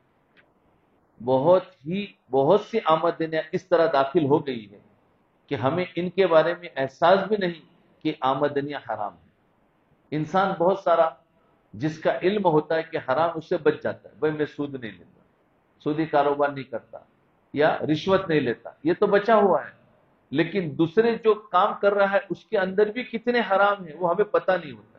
بہت سی آمدنیاں اس طرح داخل ہو گئی ہے کہ ہمیں ان کے بارے میں احساس بھی نہیں کہ آمدنیاں حرام ہیں. انسان بہت سارا جس کا علم ہوتا ہے کہ حرام، اس سے بچ جاتا ہے. بھائی میں سود نہیں لیتا، سودی کاروبار نہیں کرتا، یا رشوت نہیں لیتا، یہ تو بچا ہوا ہے. لیکن دوسرے جو کام کر رہا ہے اس کے اندر بھی کتنے حرام ہیں وہ ہمیں پتہ نہیں ہوتا.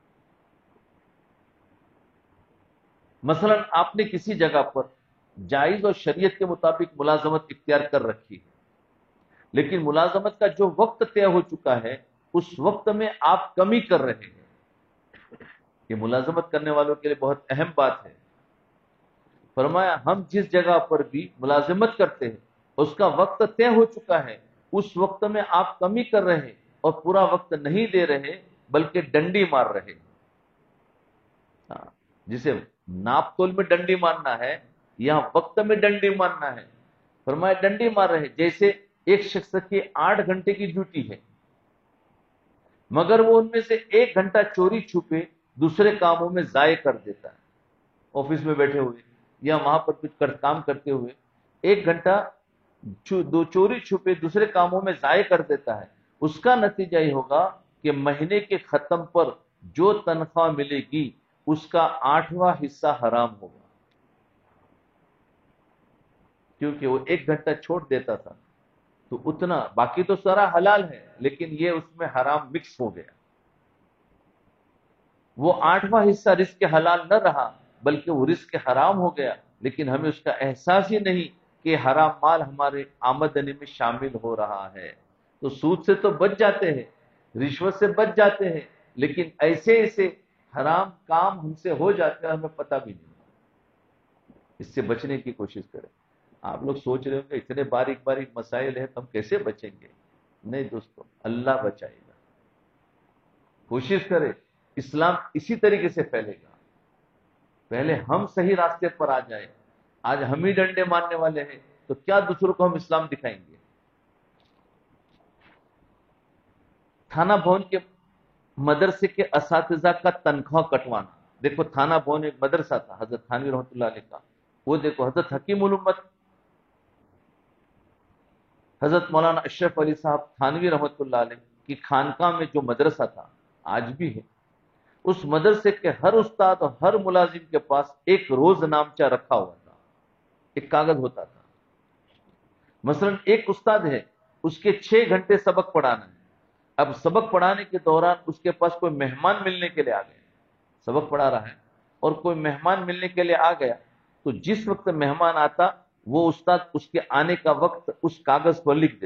مثلا آپ نے کسی جگہ پر جائز اور شریعت کے مطابق ملازمت اختیار کر رکھی ہے، لیکن ملازمت کا جو وقت طے ہو چکا ہے اس وقت میں آپ کمی کر رہے ہیں. یہ ملازمت کرنے والوں کے لیے بہت اہم بات ہے. فرمایا ہم جس جگہ پر بھی ملازمت کرتے ہیں اس کا وقت طے ہو چکا ہے، اس وقت میں آپ کمی کر رہے ہیں اور پورا وقت نہیں دے رہے بلکہ ڈنڈی مار رہے. ہاں، جسے ناپ تول میں ڈنڈی مارنا ہے یا وقت میں ڈنڈی مارنا ہے. فرمایا ڈنڈی مار رہے جیسے ایک شخص کی 8 گھنٹے کی ڈیوٹی ہے، مگر وہ ان میں سے 1 گھنٹہ چوری چھپے دوسرے کاموں میں ضائع کر دیتا ہے. آفس میں بیٹھے ہوئے یا وہاں پر کچھ کام کرتے ہوئے 1 گھنٹہ دو چوری چھپے دوسرے کاموں میں ضائع کر دیتا ہے. اس کا نتیجہ یہ ہوگا کہ مہینے کے ختم پر جو تنخواہ ملے گی اس کا 8واں حصہ حرام ہوگا، کیونکہ وہ 1 گھنٹہ چھوڑ دیتا تھا تو اتنا، باقی تو سارا حلال ہے لیکن یہ اس میں حرام مکس ہو گیا. وہ 8واں حصہ رزق حلال نہ رہا بلکہ وہ رزق حرام ہو گیا، لیکن ہمیں اس کا احساس ہی نہیں کہ حرام مال ہمارے آمدنی میں شامل ہو رہا ہے. تو سود سے تو بچ جاتے ہیں، رشوت سے بچ جاتے ہیں، لیکن ایسے ایسے حرام کام ہم سے ہو جاتے ہیں ہمیں پتہ بھی نہیں. اس سے بچنے کی کوشش کریں. آپ لوگ سوچ رہے ہوں کہ اتنے باریک باریک مسائل ہیں تو ہم کیسے بچیں گے؟ نہیں دوستو، اللہ بچائے گا. کوشش کرے، اسلام اسی طریقے سے پھیلے گا. پہلے ہم صحیح راستے پر آ جائیں. آج ہم ہی ڈنڈے مارنے والے ہیں تو کیا دوسروں کو ہم اسلام دکھائیں گے؟ تھانہ بھون کے مدرسے کے اساتذہ کا تنخواہ کٹوانا. دیکھو تھانہ بھون ایک مدرسہ تھا حضرت تھانوی رحمۃ اللہ علیہ کا. وہ دیکھو حضرت حکیم الامت حضرت مولانا اشرف علی صاحب تھانوی رحمۃ اللہ علیہ کی خانقاہ میں جو مدرسہ تھا آج بھی ہے، اس مدرسے کے ہر استاد اور ہر ملازم کے پاس ایک روز نامچہ رکھا ہوا تھا، ایک کاغذ ہوتا تھا. مثلا ایک استاد ہے، اس کے 6 گھنٹے سبق پڑھانا ہے. اب سبق پڑھانے کے دوران اس کے پاس کوئی مہمان ملنے کے لیے آ گیا، سبق پڑھا رہا ہے اور کوئی مہمان ملنے کے لیے آ گیا، تو جس وقت مہمان آتا وہ استاد اس کے آنے کا وقت اس کاغذ پر لکھ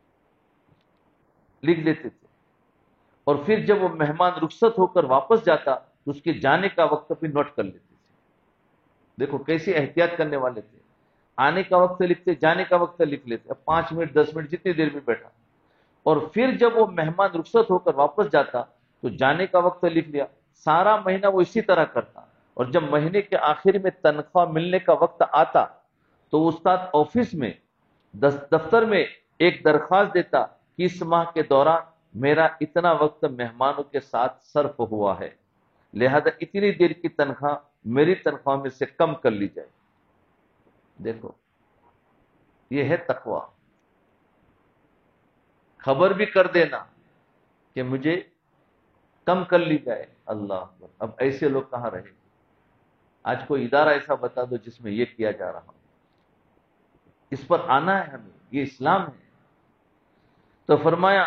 دیتے تھے. اور پھر جب وہ مہمان رخصت ہو کر واپس جاتا تو اس کے جانے کا وقت بھی نوٹ کر لیتے تھے. دیکھو کیسی احتیاط کرنے والے تھے. آنے کا وقت لکھتے، جانے کا وقت لکھ لیتے، 5 منٹ 10 منٹ جتنی دیر میں بیٹھا. اور پھر جب وہ مہمان رخصت ہو کر واپس جاتا تو جانے کا وقت لکھ لیا. سارا مہینہ وہ اسی طرح کرتا. اور جب مہینے کے آخر میں تنخواہ ملنے کا وقت آتا تو استاد آفس میں دفتر میں ایک درخواست دیتا کہ اس ماہ کے دوران میرا اتنا وقت مہمانوں کے ساتھ صرف ہوا ہے، لہذا اتنی دیر کی تنخواہ میری تنخواہ میں سے کم کر لی جائے. دیکھو یہ ہے تقوی. خبر بھی کر دینا کہ مجھے کم کر لی جائے. اللہ اکبر. اب ایسے لوگ کہاں رہے؟ آج کوئی ادارہ ایسا بتا دو جس میں یہ کیا جا رہا ہو. اس پر آنا ہے ہمیں، یہ اسلام ہے. تو فرمایا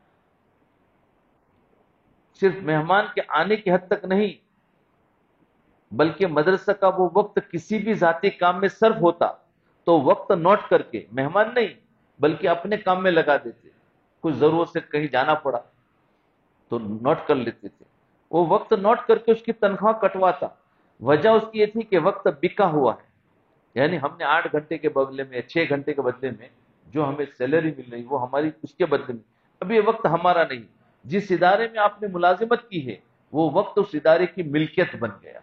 صرف مہمان کے آنے کی حد تک نہیں، بلکہ مدرسہ کا وہ وقت کسی بھی ذاتی کام میں صرف ہوتا تو وقت نوٹ کر کے، مہمان نہیں بلکہ اپنے کام میں لگا دیتے. کچھ ضرورت سے کہیں جانا پڑا تو نوٹ کر لیتے تھے. وہ وقت نوٹ کر کے اس کی تنخواہ کٹواتا. وجہ اس کی یہ تھی کہ وقت بکا ہوا ہے، یعنی ہم نے 8 گھنٹے کے بدلے میں 6 گھنٹے کے بدلے میں جو ہمیں سیلری مل رہی وہ ہماری اس کے بدلے میں. اب یہ وقت ہمارا نہیں. جس ادارے میں آپ نے ملازمت کی ہے وہ وقت اس ادارے کی ملکیت بن گیا.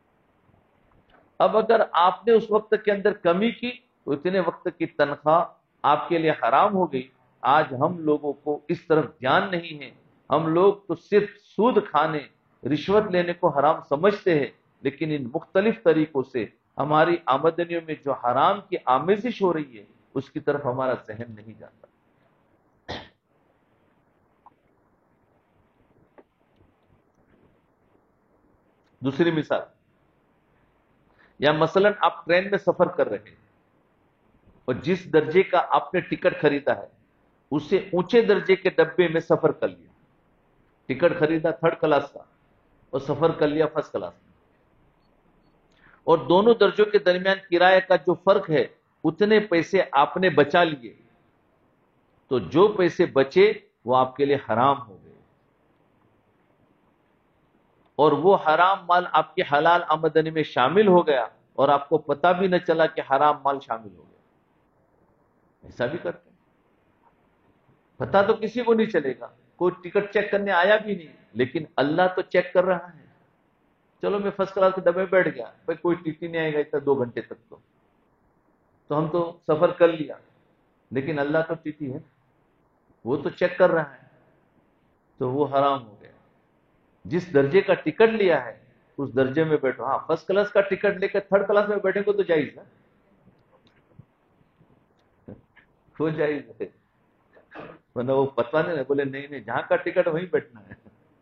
اب اگر آپ نے اس وقت کے اندر کمی کی تو اتنے وقت کی تنخواہ آپ کے لیے حرام ہو گئی. آج ہم لوگوں کو اس طرف دھیان نہیں ہے. ہم لوگ تو صرف سود کھانے، رشوت لینے کو حرام سمجھتے ہیں، لیکن ان مختلف طریقوں سے ہماری آمدنیوں میں جو حرام کی آمیزش ہو رہی ہے اس کی طرف ہمارا ذہن نہیں جاتا. دوسری مثال، یا مثلا آپ ٹرین میں سفر کر رہے ہیں اور جس درجے کا آپ نے ٹکٹ خریدا ہے اس سے اونچے درجے کے ڈبے میں سفر کر لیا. ٹکٹ خریدا 3rd کلاس کا اور سفر کر لیا 1st کلاس میں، اور دونوں درجوں کے درمیان کرایہ کا جو فرق ہے اتنے پیسے آپ نے بچا لیے، تو جو پیسے بچے وہ آپ کے لیے حرام ہو گئے، اور وہ حرام مال آپ کی حلال آمدنی میں شامل ہو گیا اور آپ کو پتہ بھی نہ چلا کہ حرام مال شامل ہو گیا. ایسا بھی کرتے ہیں. پتہ تو کسی کو نہیں چلے گا، کوئی ٹکٹ چیک کرنے آیا بھی نہیں، لیکن اللہ تو چیک کر رہا ہے. چلو میں 1st کلاس کے ڈبے میں بیٹھ گیا، بھائی کوئی ٹی نہیں آئے گا اتنا 2 گھنٹے تک، تو ہم تو سفر کر لیا، لیکن اللہ تو ٹی ہے، وہ تو چیک کر رہا ہے، تو وہ حرام ہو گیا. جس درجے کا ٹکٹ لیا ہے اس درجے میں بیٹھو. ہاں 1st کلاس کا ٹکٹ لے کر 3rd کلاس میں بیٹھیں گے تو جائز ہے، وہ جائز ہے. ورنہ وہ پتہ نہیں بولے نہیں جہاں کا ٹکٹ وہیں بیٹھنا ہے.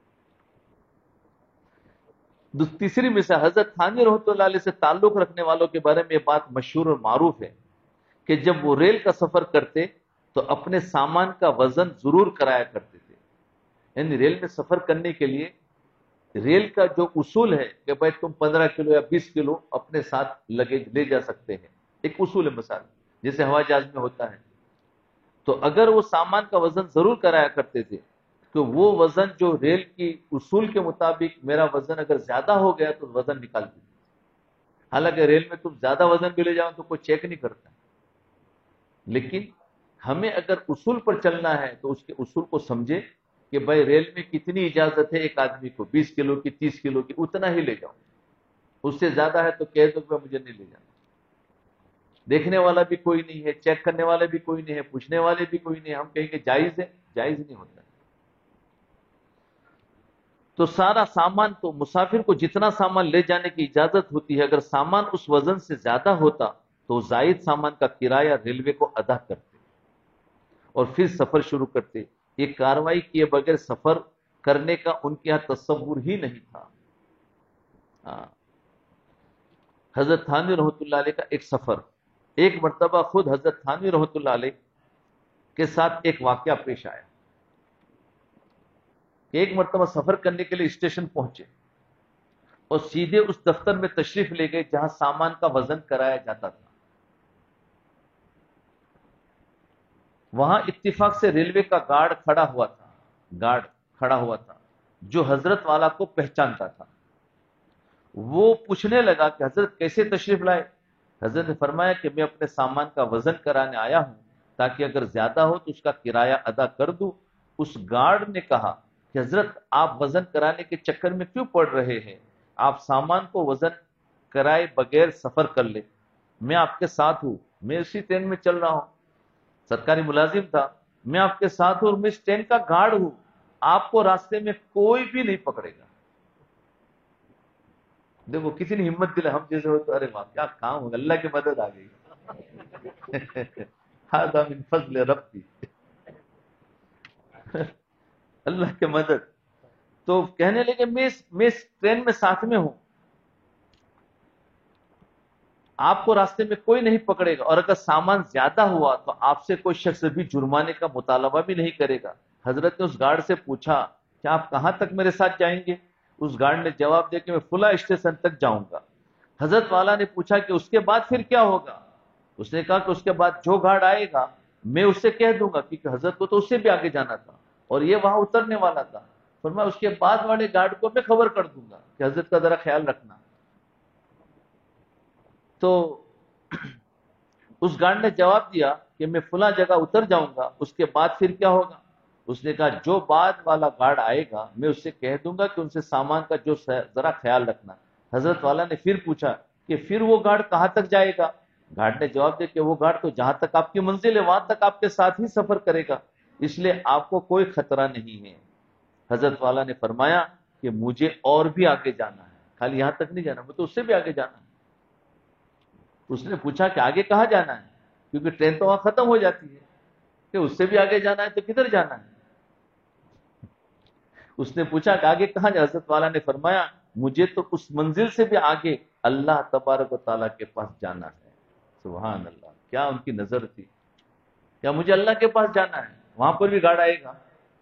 تیسری مثال، حضرت تھانوی رحمۃ اللہ علیہ سے تعلق رکھنے والوں کے بارے میں یہ بات مشہور اور معروف ہے کہ جب وہ ریل کا سفر کرتے تو اپنے سامان کا وزن ضرور کرایا کرتے تھے. یعنی ریل میں سفر کرنے کے لیے ریل کا جو اصول ہے کہ بھائی تم 15 کلو یا 20 کلو اپنے ساتھ لگیج لے جا سکتے ہیں، ایک اصول ہے. مثال جیسے ہوائی جہاز میں ہوتا ہے، تو اگر وہ سامان کا وزن ضرور کرایا کرتے تھے تو وہ وزن جو ریل کی اصول کے مطابق میرا وزن اگر زیادہ ہو گیا تو وزن نکال دیتے. حالانکہ ریل میں تم زیادہ وزن بھی لے جاؤ تو کوئی چیک نہیں کرتا، لیکن ہمیں اگر اصول پر چلنا ہے تو اس کے اصول کو سمجھے کہ بھائی ریل میں کتنی اجازت ہے ایک آدمی کو، 20 کلو کی 30 کلو کی اتنا ہی لے جاؤ. اس سے زیادہ ہے تو کہہ دو کہ مجھے نہیں لے جانا. دیکھنے والا بھی کوئی نہیں ہے، چیک کرنے والا بھی کوئی نہیں ہے، پوچھنے والے بھی کوئی نہیں ہے، ہم کہیں گے جائز ہے؟ جائز نہیں ہوتا. تو سارا سامان، تو مسافر کو جتنا سامان لے جانے کی اجازت ہوتی ہے، اگر سامان اس وزن سے زیادہ ہوتا تو زائد سامان کا کرایہ ریلوے کو ادا کرتے اور پھر سفر شروع کرتے. یہ کاروائی کیے بغیر سفر کرنے کا ان کے یہاں تصور ہی نہیں تھا. ہاں. حضرت تھانوی رحمۃ اللہ علیہ کا ایک سفر، ایک مرتبہ خود حضرت تھانوی رحمۃ اللہ علیہ کے ساتھ ایک واقعہ پیش آیا. ایک مرتبہ سفر کرنے کے لیے اسٹیشن پہنچے اور سیدھے اس دفتر میں تشریف لے گئے جہاں سامان کا وزن کرایا جاتا تھا. وہاں اتفاق سے ریلوے کا گارڈ کھڑا ہوا تھا جو حضرت والا کو پہچانتا تھا. وہ پوچھنے لگا کہ حضرت کیسے تشریف لائے؟ حضرت نے فرمایا کہ میں اپنے سامان کا وزن کرانے آیا ہوں تاکہ اگر زیادہ ہو تو اس کا کرایہ ادا کر دوں. اس گارڈ نے کہا کہ حضرت آپ وزن کرانے کے چکر میں کیوں پڑ رہے ہیں؟ آپ سامان کو وزن کرائے بغیر سفر کر لیں. میں آپ کے ساتھ ہوں، میں اسی ٹرین میں چل رہا ہوں. سرکاری ملازم تھا. میں آپ کے ساتھ ہوں اور میں اس ٹرین کا گارڈ ہوں، آپ کو راستے میں کوئی بھی نہیں پکڑے گا. دیکھو کسی نے ہمت دلا، ہم جیسے ہو تو ارے واہ کیا کام ہوگا، اللہ کی مدد آ گئی. ہذا من فضل ربی، اللہ کی مدد. تو کہنے لگے میں اس ٹرین میں ساتھ میں ہوں، آپ کو راستے میں کوئی نہیں پکڑے گا، اور اگر سامان زیادہ ہوا تو آپ سے کوئی شخص بھی جرمانے کا مطالبہ بھی نہیں کرے گا. حضرت نے اس گارڈ سے پوچھا کہ آپ کہاں تک میرے ساتھ جائیں گے؟ اس گارڈ نے جواب دیا کہ میں فلاں اسٹیشن تک جاؤں گا. حضرت والا نے پوچھا کہ اس کے بعد پھر کیا ہوگا؟ اس نے کہا کہ اس کے بعد جو گارڈ آئے گا میں اس سے کہہ دوں گا، کیونکہ حضرت کو تو اس سے بھی آگے جانا تھا اور یہ وہاں اترنے والا تھا. فرمایا اس کے بعد والے گارڈ کو میں خبر کر دوں گا کہ حضرت کا ذرا خیال رکھنا. تو اس گارڈ نے جواب دیا کہ میں فلاں جگہ اتر جاؤں گا، اس کے بعد پھر کیا ہوگا؟ اس نے کہا جو بعد والا گارڈ آئے گا میں اس سے کہہ دوں گا کہ ان سے سامان کا جو ذرا خیال رکھنا. حضرت والا نے پھر پوچھا کہ پھر وہ گارڈ کہاں تک جائے گا؟ گارڈ نے جواب دیا کہ وہ گارڈ تو جہاں تک آپ کی منزل ہے وہاں تک آپ کے ساتھ ہی سفر کرے گا، اس لیے آپ کو کوئی خطرہ نہیں ہے. حضرت والا نے فرمایا کہ مجھے اور بھی آگے جانا ہے، خالی یہاں تک نہیں جانا، مجھے تو اس سے بھی آگے جانا ہے. اس نے پوچھا کہ آگے کہاں جانا ہے، کیونکہ ٹرین تو وہاں ختم ہو جاتی ہے، کہ اس سے بھی آگے جانا ہے تو کدھر جانا ہے؟ اس نے پوچھا کہ آگے کہاں جانا؟ حضرت والا نے فرمایا مجھے تو اس منزل سے بھی آگے اللہ تبارک و تعالیٰ کے پاس جانا ہے. سبحان اللہ، کیا ان کی نظر تھی. کیا مجھے اللہ کے پاس جانا ہے، وہاں پر بھی گارڈ آئے گا،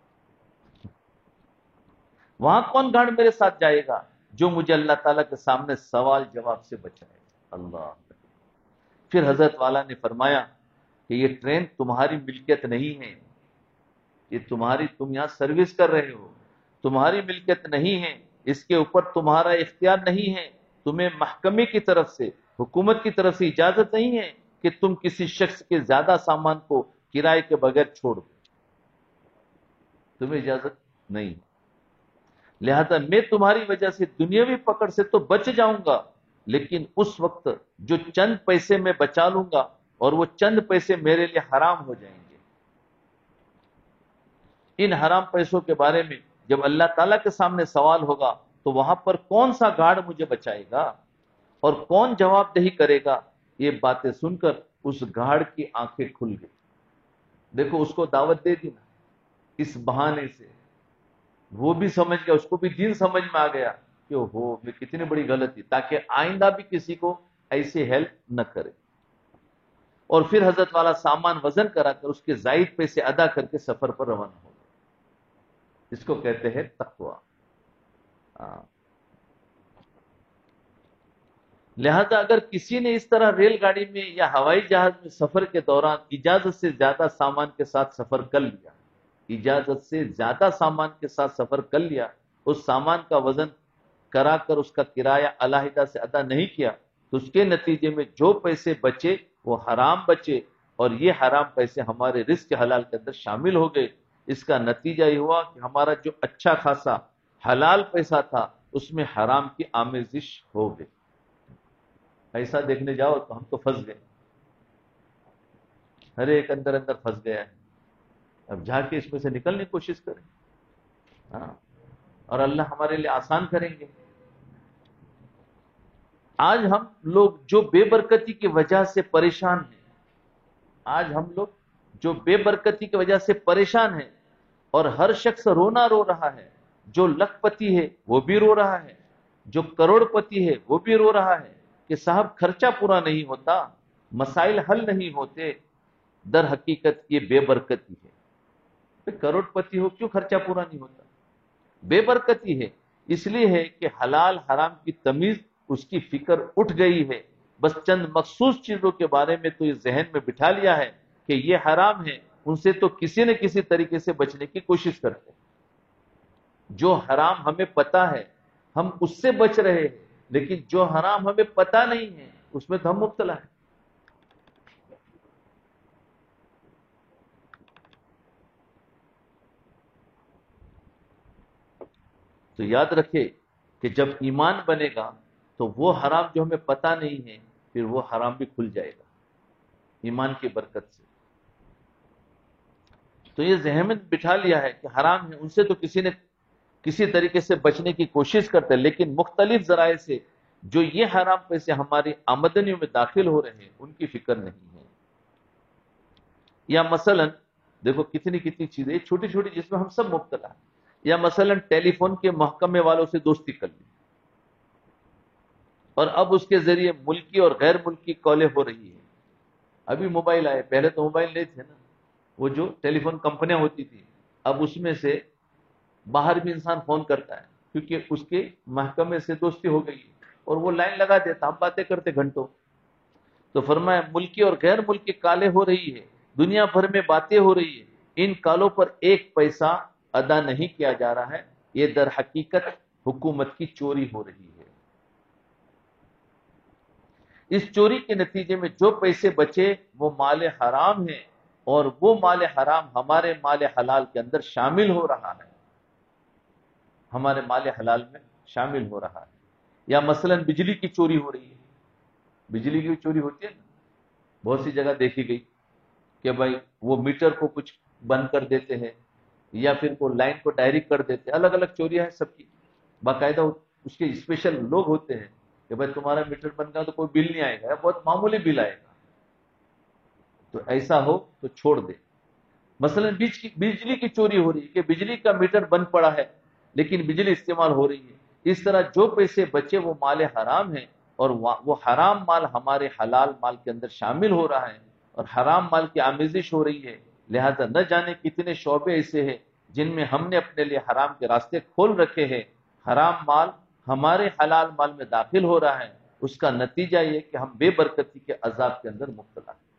وہاں کون گارڈ میرے ساتھ جائے گا جو مجھے اللہ تعالیٰ کے سامنے سوال جواب سے بچائے. اللہ. پھر حضرت والا نے فرمایا کہ یہ ٹرین تمہاری ملکیت نہیں ہے، یہ تم یہاں سروس کر رہے ہو، تمہاری ملکیت نہیں ہے، اس کے اوپر تمہارا اختیار نہیں ہے. تمہیں محکمے کی طرف سے، حکومت کی طرف سے اجازت نہیں ہے کہ تم کسی شخص کے زیادہ سامان کو کرائے کے بغیر چھوڑ دو، تمہیں اجازت نہیں. لہذا میں تمہاری وجہ سے دنیاوی پکڑ سے تو بچ جاؤں گا، لیکن اس وقت جو چند پیسے میں بچا لوں گا اور وہ چند پیسے میرے لیے حرام ہو جائیں گے. ان حرام پیسوں کے بارے میں جب اللہ تعالیٰ کے سامنے سوال ہوگا تو وہاں پر کون سا گارڈ مجھے بچائے گا اور کون جواب دہی کرے گا؟ یہ باتیں سن کر اس گارڈ کی آنکھیں کھل گئی. دیکھو اس کو دعوت دے دی نا اس بہانے سے، وہ بھی سمجھ گیا، اس کو بھی دین سمجھ میں آ گیا کہ ہو میں کتنی بڑی غلطی، تاکہ آئندہ بھی کسی کو ایسے ہیلپ نہ کرے. اور پھر حضرت والا سامان وزن کرا کر اس کے زائد پیسے ادا کر کے سفر پر روانہ ہو گئے. اس کو کہتے ہیں تقویٰ. لہذا اگر کسی نے اس طرح ریل گاڑی میں یا ہوائی جہاز میں سفر کے دوران اجازت سے زیادہ سامان کے ساتھ سفر کر لیا، اجازت سے زیادہ سامان کے ساتھ سفر کر لیا، اس سامان کا وزن کرا کر اس کا کرایہ علیحدہ سے ادا نہیں کیا، تو اس کے نتیجے میں جو پیسے بچے وہ حرام بچے، اور یہ حرام پیسے ہمارے رزق حلال کے اندر شامل ہو گئے. اس کا نتیجہ یہ ہوا کہ ہمارا جو اچھا خاصا حلال پیسہ تھا اس میں حرام کی آمیزش ہو گئی. ایسا دیکھنے جاؤ تو ہم تو پھنس گئے، ہر ایک اندر اندر پھنس گیا ہے. اب جا کے اس میں سے نکلنے کی کوشش کریں، ہاں، اور اللہ ہمارے لیے آسان کریں گے. آج ہم لوگ جو بے برکتی کی وجہ سے پریشان ہیں، آج ہم لوگ جو بے برکتی کی وجہ سے پریشان ہیں، اور ہر شخص رونا رو رہا ہے، جو لکھ پتی ہے وہ بھی رو رہا ہے، جو کروڑ پتی ہے وہ بھی رو رہا ہے کہ صاحب خرچہ پورا نہیں ہوتا، مسائل حل نہیں ہوتے. در حقیقت یہ بے برکتی ہے. کروڑ پتی ہو کیوں خرچہ پورا نہیں ہوتا؟ بے برکتی ہے. اس لیے ہے کہ حلال حرام کی تمیز اس کی فکر اٹھ گئی ہے. بس چند مخصوص چیزوں کے بارے میں تو یہ ذہن میں بٹھا لیا ہے کہ یہ حرام ہے، ان سے تو کسی نہ کسی طریقے سے بچنے کی کوشش کرتے ہیں. جو حرام ہمیں پتا ہے ہم اس سے بچ رہے ہیں، لیکن جو حرام ہمیں پتا نہیں ہے اس میں تو ہم مبتلا ہیں. تو یاد رکھے کہ جب ایمان بنے گا تو وہ حرام جو ہمیں پتا نہیں ہے پھر وہ حرام بھی کھل جائے گا ایمان کی برکت سے. تو یہ ذہن میں بٹھا لیا ہے کہ حرام ہے، ان سے تو کسی نے کسی طریقے سے بچنے کی کوشش کرتے ہیں، لیکن مختلف ذرائع سے جو یہ حرام پیسے ہماری آمدنیوں میں داخل ہو رہے ہیں ان کی فکر نہیں ہے. یا مثلا دیکھو کتنی کتنی چیزیں چھوٹی چھوٹی جس میں ہم سب مبتلا ہیں. یا مثلا ٹیلی فون کے محکمے والوں سے دوستی کر لی، اور اب اس کے ذریعے ملکی اور غیر ملکی کالیں ہو رہی ہیں. ابھی موبائل آئے، پہلے تو موبائل نہیں تھے نا، وہ جو ٹیلی فون کمپنیاں ہوتی تھی، اب اس میں سے باہر بھی انسان فون کرتا ہے کیونکہ اس کے محکمے سے دوستی ہو گئی اور وہ لائن لگا دیتا، ہم باتیں کرتے گھنٹوں. تو فرمایا ملکی اور غیر ملکی کالیں ہو رہی ہے، دنیا بھر میں باتیں ہو رہی ہے، ان کالوں پر ایک پیسہ ادا نہیں کیا جا رہا ہے. یہ در حقیقت حکومت کی چوری ہو رہی ہے. اس چوری کے نتیجے میں جو پیسے بچے وہ مال حرام ہیں، اور وہ مال حرام ہمارے مال حلال کے اندر شامل ہو رہا ہے، ہمارے مال حلال میں شامل ہو رہا ہے. یا مثلا بجلی کی چوری ہو رہی ہے، بجلی کی چوری ہوتی ہے نا، بہت سی جگہ دیکھی گئی کہ بھائی وہ میٹر کو کچھ بند کر دیتے ہیں یا پھر وہ لائن کو ڈائریکٹ کر دیتے ہیں. الگ الگ چوریاں ہیں سب کی، باقاعدہ اس کے اسپیشل لوگ ہوتے ہیں کہ بھائی تمہارا میٹر بن گیا تو کوئی بل نہیں آئے گا، بہت معمولی بل آئے گا، تو ایسا ہو تو چھوڑ دے. مثلا بجلی کی چوری ہو رہی ہے کہ بجلی کا میٹر بند پڑا ہے لیکن بجلی استعمال ہو رہی ہے. اس طرح جو پیسے بچے وہ مال حرام ہیں، اور وہ حرام مال ہمارے حلال مال کے اندر شامل ہو رہا ہے، اور حرام مال کی آمیزش ہو رہی ہے. لہذا نہ جانے کتنے شعبے ایسے ہیں جن میں ہم نے اپنے لیے حرام کے راستے کھول رکھے ہیں. حرام مال ہمارے حلال مال میں داخل ہو رہا ہے، اس کا نتیجہ یہ کہ ہم بے برکتی کے عذاب کے اندر مبتلا ہیں.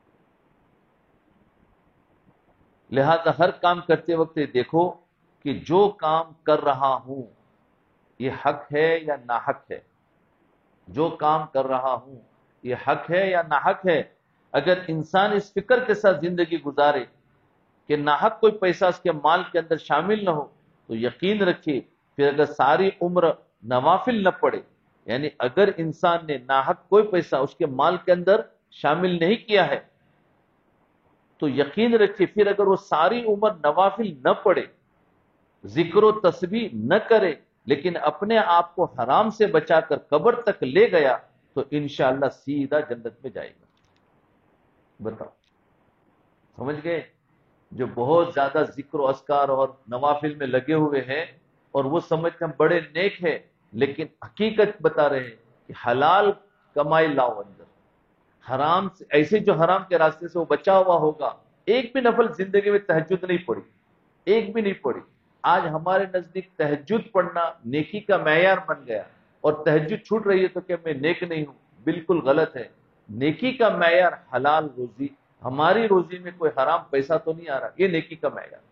لہذا ہر کام کرتے وقت دیکھو کہ جو کام کر رہا ہوں یہ حق ہے یا ناحق ہے، جو کام کر رہا ہوں یہ حق ہے یا ناحق ہے. اگر انسان اس فکر کے ساتھ زندگی گزارے کہ ناحق کوئی پیسہ اس کے مال کے اندر شامل نہ ہو، تو یقین رکھیے پھر اگر ساری عمر نوافل نہ پڑے، یعنی اگر انسان نے ناحق کوئی پیسہ اس کے مال کے اندر شامل نہیں کیا ہے، تو یقین رکھیے پھر اگر وہ ساری عمر نوافل نہ پڑے، ذکر و تسبیح نہ کرے، لیکن اپنے آپ کو حرام سے بچا کر قبر تک لے گیا، تو انشاءاللہ سیدھا جنت میں جائے گا. بتاؤ، سمجھ گئے؟ جو بہت زیادہ ذکر و اذکار اور نوافل میں لگے ہوئے ہیں اور وہ سمجھتے ہیں بڑے نیک ہیں، لیکن حقیقت بتا رہے ہیں کہ حلال کمائی لاؤ اندر، حرام سے ایسے جو حرام کے راستے سے وہ بچا ہوا ہوگا. ایک بھی نفل زندگی میں تہجد نہیں پڑی، ایک بھی نہیں پڑی. آج ہمارے نزدیک تہجد پڑھنا نیکی کا معیار بن گیا، اور تہجد چھوٹ رہی ہے تو کہ میں نیک نہیں ہوں. بالکل غلط ہے. نیکی کا معیار حلال روزی، ہماری روزی میں کوئی حرام پیسہ تو نہیں آ رہا، یہ نیکی کا معیار.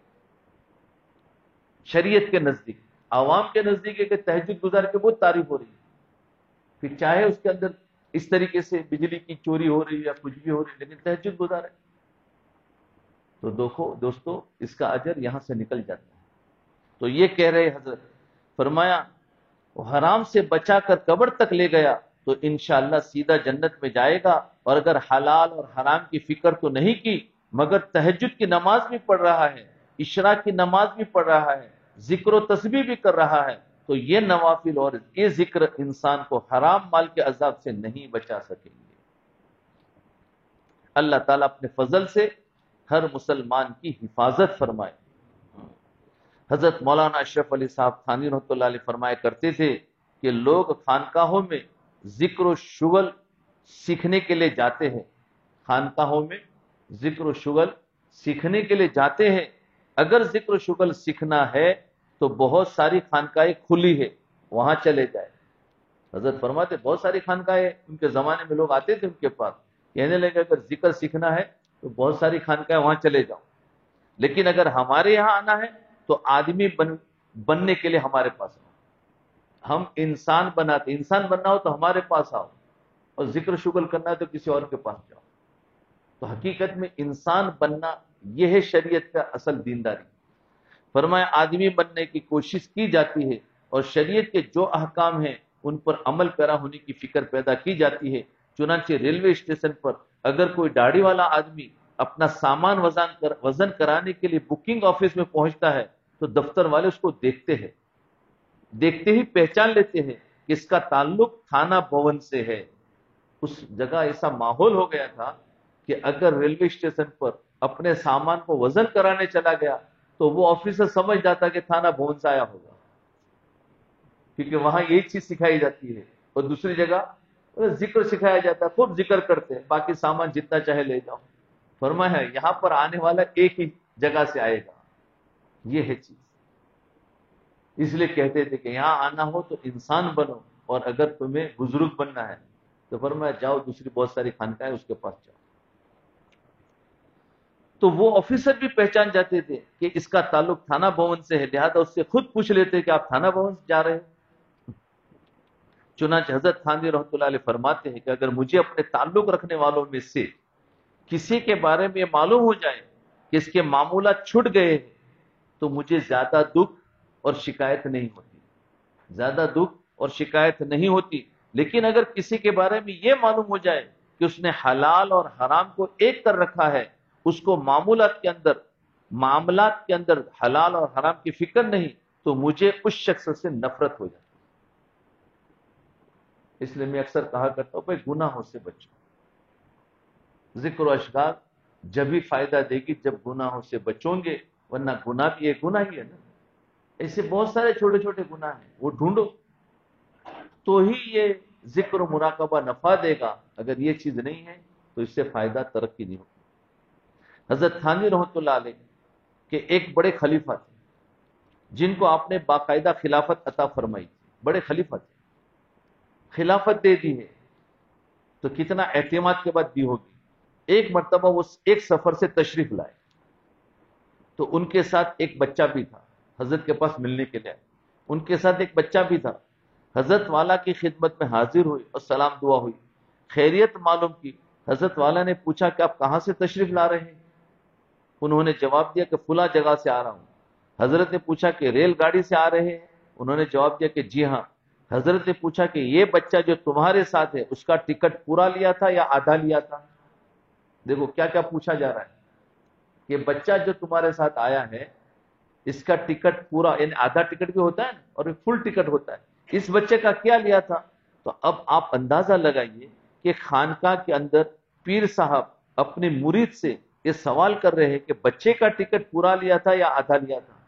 شریعت کے نزدیک، عوام کے نزدیک ہے کہ تہجد گزار کے بہت تعریف ہو رہی ہے، پھر چاہے اس کے اندر اس طریقے سے بجلی کی چوری ہو رہی ہے یا کچھ بھی ہو رہی ہے، لیکن تہجد گزارے. تو دیکھو دوستو، اس کا اجر یہاں سے نکل جاتا ہے. تو یہ کہہ رہے حضرت، فرمایا وہ حرام سے بچا کر قبر تک لے گیا تو انشاءاللہ سیدھا جنت میں جائے گا، اور اگر حلال اور حرام کی فکر تو نہیں کی مگر تہجد کی نماز بھی پڑھ رہا ہے، اشراق کی نماز بھی پڑھ رہا ہے، ذکر و تسبیح بھی کر رہا ہے، تو یہ نوافل اور یہ ذکر انسان کو حرام مال کے عذاب سے نہیں بچا سکیں گے۔ اللہ تعالیٰ اپنے فضل سے ہر مسلمان کی حفاظت فرمائے۔ حضرت مولانا اشرف علی صاحب تھانوی رحمۃ اللہ علیہ فرمایا کرتے تھے کہ لوگ خانقاہوں میں ذکر و شغل سیکھنے کے لیے جاتے ہیں، خانقاہوں میں ذکر و شغل سیکھنے کے لیے جاتے ہیں۔ اگر ذکر و شغل سیکھنا ہے تو بہت ساری خانقاہیں کھلی ہے، وہاں چلے جائے۔ حضرت فرماتے بہت ساری خانقاہیں ان کے زمانے میں لوگ آتے تھے ان کے پاس، کہنے لگے اگر ذکر سیکھنا ہے تو بہت ساری خانقاہیں وہاں چلے جاؤ، لیکن اگر ہمارے یہاں آنا ہے تو آدمی بننے کے لیے ہمارے پاس آؤ، ہم انسان بناتے، انسان بننا ہو تو ہمارے پاس آؤ، اور ذکر شغل کرنا ہے تو کسی اور کے پاس جاؤ۔ تو حقیقت میں انسان بننا یہ ہے شریعت کا اصل دینداری۔ فرمایا آدمی بننے کی کوشش کی جاتی ہے اور شریعت کے جو احکام ہیں ان پر عمل پیرا ہونے کی فکر پیدا کی جاتی ہے۔ چنانچہ ریلوے اسٹیشن پر اگر کوئی داڑھی والا آدمی اپنا سامان وزن کرانے کے لیے بکنگ آفس میں پہنچتا ہے تو دفتر والے اس کو دیکھتے ہیں، دیکھتے ہی پہچان لیتے ہیں کہ اس کا تعلق تھانہ بھون سے ہے۔ اس جگہ ایسا ماحول ہو گیا تھا کہ اگر ریلوے اسٹیشن پر اپنے سامان کو وزن کرانے چلا گیا تو وہ آفیسر سمجھ جاتا کہ تھانہ بھون سے آیا ہوگا، کیونکہ وہاں یہی چیز سکھائی جاتی ہے۔ اور دوسری جگہ ذکر سکھایا جاتا ہے، خوب ذکر کرتے ہیں، باقی سامان جتنا چاہے لے جاؤ۔ فرمایا یہاں پر آنے والا ایک ہی جگہ سے آئے گا، یہ ہے چیز۔ اس لیے کہتے تھے کہ یہاں آنا ہو تو انسان بنو، اور اگر تمہیں بزرگ بننا ہے تو فرمایا جاؤ دوسری بہت ساری خانقاہیں اس کے پاس جاؤ۔ تو وہ آفیسر بھی پہچان جاتے تھے کہ اس کا تعلق تھانہ بھون سے ہے، لہذا اس سے خود پوچھ لیتے کہ آپ تھانہ بھون سے جا رہے ہیں۔ چنانچہ حضرت تھانوی رحمۃ اللہ علیہ فرماتے ہیں کہ اگر مجھے اپنے تعلق رکھنے والوں میں سے کسی کے بارے میں یہ معلوم ہو جائے کہ اس کے معمولات چھٹ گئے ہیں تو مجھے زیادہ دکھ اور شکایت نہیں ہوتی، زیادہ دکھ اور شکایت نہیں ہوتی۔ لیکن اگر کسی کے بارے میں یہ معلوم ہو جائے کہ اس نے حلال اور حرام کو ایک کر رکھا ہے، اس کو معاملات کے اندر حلال اور حرام کی فکر نہیں، تو مجھے اس شخص سے نفرت ہو جاتی۔ اس لیے میں اکثر کہا کرتا ہوں بھائی گناہوں سے بچو، ذکر و اشغال جب ہی فائدہ دے گی جب گناہوں سے بچوں گے، ورنہ گناہ بھی ایک گناہ ہی ہے نا۔ ایسے بہت سارے چھوٹے چھوٹے گناہ ہیں، وہ ڈھونڈو تو ہی یہ ذکر و مراقبہ نفع دے گا، اگر یہ چیز نہیں ہے تو اس سے فائدہ ترقی نہیں ہوگی۔ حضرت تھانوی رحمۃ اللہ علیہ کہ ایک بڑے خلیفہ تھے جن کو آپ نے باقاعدہ خلافت عطا فرمائی تھی، بڑے خلیفہ تھے، خلافت دے دی ہے تو کتنا اعتماد کے بعد دی ہوگی۔ ایک مرتبہ وہ ایک سفر سے تشریف لائے تو ان کے ساتھ ایک بچہ بھی تھا، حضرت کے پاس ملنے کے لیے ان کے ساتھ ایک بچہ بھی تھا۔ حضرت والا کی خدمت میں حاضر ہوئی اور سلام دعا ہوئی، خیریت معلوم کی۔ حضرت والا نے پوچھا کہ آپ کہاں سے تشریف لا رہے ہیں؟ انہوں نے جواب دیا کہ فلاں جگہ سے آ رہا ہوں۔ حضرت نے پوچھا کہ ریل گاڑی سے آ رہے ہیں؟ انہوں نے جواب دیا کہ جی ہاں۔ حضرت نے پوچھا کہ یہ بچہ جو تمہارے ساتھ ہے اس کا ٹکٹ پورا لیا تھا یا آدھا لیا تھا؟ دیکھو کیا کیا پوچھا جا رہا ہے کہ بچہ جو تمہارے ساتھ آیا ہے اس کا ٹکٹ پورا، یعنی آدھا ٹکٹ بھی ہوتا ہے اور ایک فل ٹکٹ ہوتا ہے، اس بچے کا کیا لیا تھا؟ تو اب آپ اندازہ لگائیے کہ خانقاہ کے اندر پیر صاحب اپنے مرید سے یہ سوال کر رہے ہیں کہ بچے کا ٹکٹ پورا لیا تھا یا آدھا لیا تھا،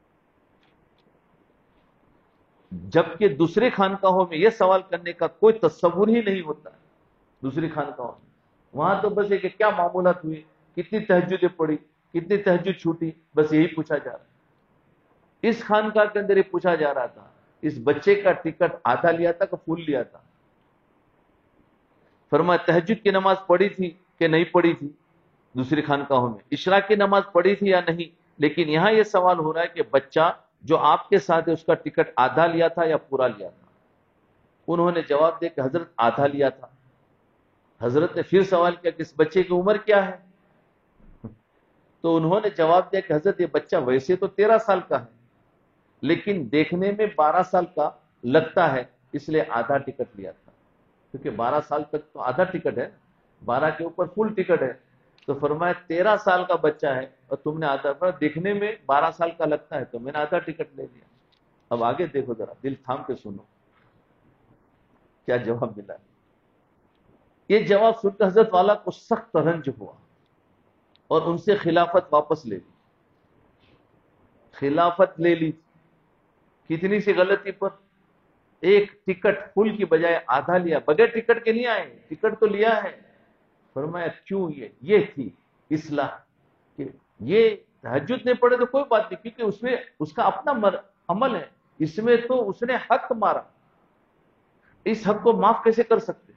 جبکہ دوسرے خانقاہوں میں یہ سوال کرنے کا کوئی تصور ہی نہیں ہوتا ہے۔ دوسری خانقاہوں میں وہاں تو بس یہ کہ کیا معمولات ہوئے، کتنی تہجدیں پڑھی، کتنی تہجد چھوٹی، بس یہی پوچھا جا رہا ہے۔ اس خانقاہ کے اندر یہ پوچھا جا رہا تھا اس بچے کا ٹکٹ آدھا لیا تھا کہ فل لیا تھا۔ فرمایا تہجد کی نماز پڑھی تھی کہ نہیں پڑھی تھی، دوسری خانقاہوں میں اشراق کی نماز پڑھی تھی یا نہیں، لیکن یہاں یہ سوال ہو رہا ہے کہ بچہ جو آپ کے ساتھ ہے اس کا ٹکٹ آدھا لیا تھا یا پورا لیا تھا؟ انہوں نے جواب دیا کہ حضرت آدھا لیا تھا۔ حضرت نے پھر سوال کیا کہ اس بچے کی عمر کیا ہے؟ تو انہوں نے جواب دیا کہ حضرت یہ بچہ ویسے تو 13 سال کا ہے لیکن دیکھنے میں 12 سال کا لگتا ہے، اس لیے آدھا ٹکٹ لیا تھا۔ کیونکہ 12 سال تک تو آدھا ٹکٹ ہے، 12 کے اوپر فل ٹکٹ ہے. تو فرمایا 13 سال کا بچہ ہے اور تم نے آدھا، دیکھنے میں 12 سال کا لگتا ہے تو میں نے آدھا ٹکٹ لے لیا. اب آگے دیکھو ذرا، دل تھام کے سنو کیا جواب ملا. یہ جواب سن کر حضرت والا کو سخت رنج ہوا اور ان سے خلافت واپس لے لی. خلافت لے لی. کتنی سی غلطی پر؟ ایک ٹکٹ فل کی بجائے آدھا لیا. بغیر ٹکٹ کے نہیں آئے، ٹکٹ تو لیا ہے. فرمایا کیوں؟ یہ تھی اصلاح کہ یہ تہجد نہیں پڑے تو کوئی بات نہیں، کیونکہ اس میں اس کا اپنا عمل ہے. اس میں تو اس نے حق مارا، اس حق کو معاف کیسے کر سکتے؟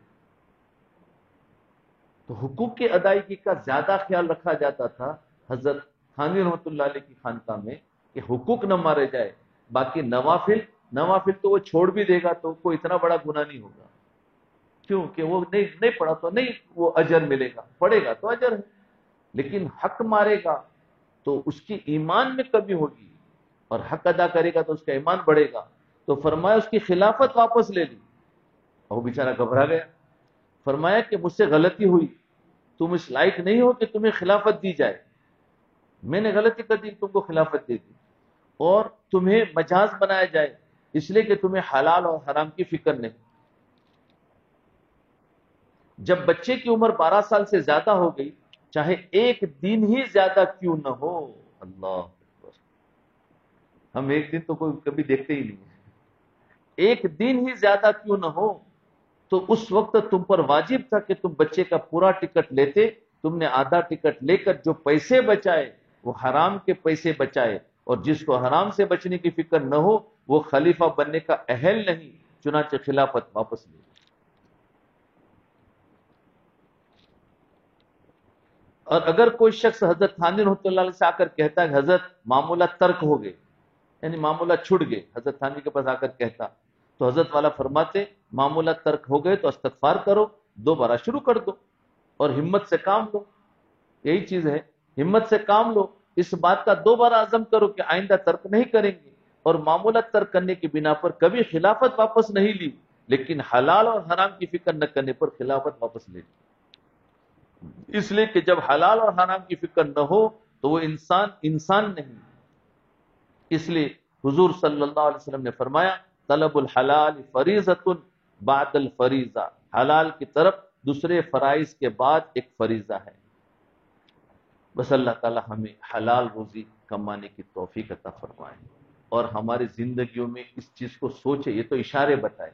تو حقوق کی ادائیگی کا زیادہ خیال رکھا جاتا تھا حضرت تھانوی رحمۃ اللہ علیہ کی خانقاہ میں کہ حقوق نہ مارے جائے. باقی نوافل تو وہ چھوڑ بھی دے گا تو کوئی اتنا بڑا گناہ نہیں ہوگا. کیوں کہ وہ نہیں پڑھا تو نہیں وہ اجر ملے گا، پڑھے گا تو اجر ہے. لیکن حق مارے گا تو اس کی ایمان میں کمی ہوگی، اور حق ادا کرے گا تو اس کا ایمان بڑھے گا. تو فرمایا اس کی خلافت واپس لے لی. اور وہ بیچارہ گھبرا گیا. فرمایا کہ مجھ سے غلطی ہوئی، تم اس لائق نہیں ہو کہ تمہیں خلافت دی جائے. میں نے غلطی کر دی، تم کو خلافت دے دی، اور تمہیں مجاز بنایا جائے اس لیے کہ تمہیں حلال اور حرام کی فکر نہیں. جب بچے کی عمر 12 سال سے زیادہ ہو گئی، چاہے ایک دن ہی زیادہ کیوں نہ ہو، اللہ اکبر، ہم ایک دن تو کوئی کبھی دیکھتے ہی نہیں ہیں، ایک دن ہی زیادہ کیوں نہ ہو، تو اس وقت تم پر واجب تھا کہ تم بچے کا پورا ٹکٹ لیتے. تم نے آدھا ٹکٹ لے کر جو پیسے بچائے وہ حرام کے پیسے بچائے، اور جس کو حرام سے بچنے کی فکر نہ ہو وہ خلیفہ بننے کا اہل نہیں. چنانچہ خلافت واپس لی. اور اگر کوئی شخص حضرت تھانوی رحمۃ اللہ علیہ سے آ کر کہتا ہے کہ حضرت معمولات ترک ہو گئے، یعنی معمولات چھوٹ گئے، حضرت تھانوی کے پاس آ کر کہتا، تو حضرت والا فرماتے معمولات ترک ہو گئے تو استغفار کرو، دوبارہ شروع کر دو اور ہمت سے کام لو. یہی چیز ہے، ہمت سے کام لو. اس بات کا دوبارہ عزم کرو کہ آئندہ ترک نہیں کریں گے. اور معمولات ترک کرنے کی بنا پر کبھی خلافت واپس نہیں لی، لیکن حلال اور حرام کی فکر نہ کرنے پر خلافت واپس لے لی. اس لیے کہ جب حلال اور حرام کی فکر نہ ہو تو وہ انسان نہیں. اس لیے حضور صلی اللہ علیہ وسلم نے فرمایا طلب الحلال فریضۃ بعد الفریضہ، حلال کی طرف دوسرے فرائض کے بعد ایک فریضہ ہے. بس اللہ تعالی ہمیں حلال روزی کمانے کی توفیق عطا فرمائے اور ہماری زندگیوں میں اس چیز کو سوچے. یہ تو اشارے بتائے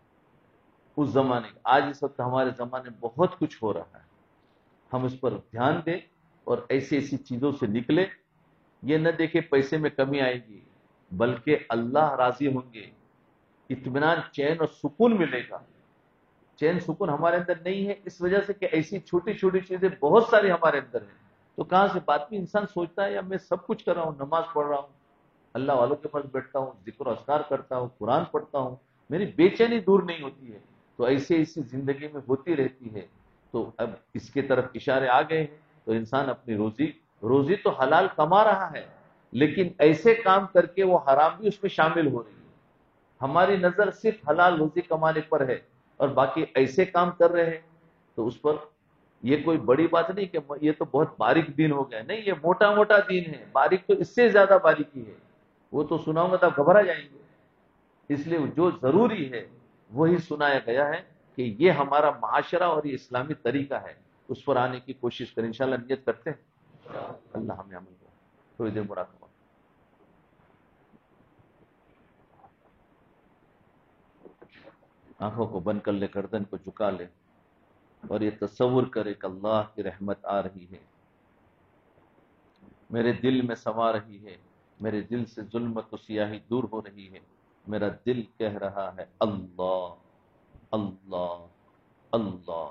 اس زمانے، آج اس وقت ہمارے زمانے میں بہت کچھ ہو رہا ہے، ہم اس پر دھیان دیں اور ایسی چیزوں سے نکلے. یہ نہ دیکھے پیسے میں کمی آئے گی، بلکہ اللہ راضی ہوں گے، اطمینان، چین اور سکون ملے گا. چین سکون ہمارے اندر نہیں ہے اس وجہ سے کہ ایسی چھوٹی چھوٹی چیزیں بہت ساری ہمارے اندر ہیں. تو کہاں سے بات بھی انسان سوچتا ہے یا میں سب کچھ کر رہا ہوں، نماز پڑھ رہا ہوں، اللہ والوں کے پاس بیٹھتا ہوں، ذکر و اذکار کرتا ہوں، قرآن پڑھتا ہوں، میری بے چینی دور نہیں ہوتی ہے. تو ایسی زندگی میں ہوتی رہتی ہے. تو اب اس کی طرف اشارے آ گئے ہیں. تو انسان اپنی روزی تو حلال کما رہا ہے، لیکن ایسے کام کر کے وہ حرام بھی اس میں شامل ہو رہی ہے. ہماری نظر صرف حلال روزی کمانے پر ہے اور باقی ایسے کام کر رہے ہیں تو اس پر یہ کوئی بڑی بات نہیں کہ یہ تو بہت باریک دین ہو گیا. نہیں، یہ موٹا موٹا دین ہے، باریک تو اس سے زیادہ باریکی ہے. وہ تو سناؤں گا تو آپ گھبرا جائیں گے. اس لیے جو ضروری ہے وہی سنایا گیا ہے کہ یہ ہمارا معاشرہ اور یہ اسلامی طریقہ ہے، اس پر آنے کی کوشش کریں. انشاءاللہ نیت کرتے ہیں، اللہ ہمیں عمل کرے. تھوڑی دیر مراقبہ. آنکھوں کو بند کر لے، گردن کو جھکا لے اور یہ تصور کرے کہ اللہ کی رحمت آ رہی ہے، میرے دل میں سما رہی ہے، میرے دل سے ظلمت و سیاہی دور ہو رہی ہے. میرا دل کہہ رہا ہے اللہ اللہ اللہ.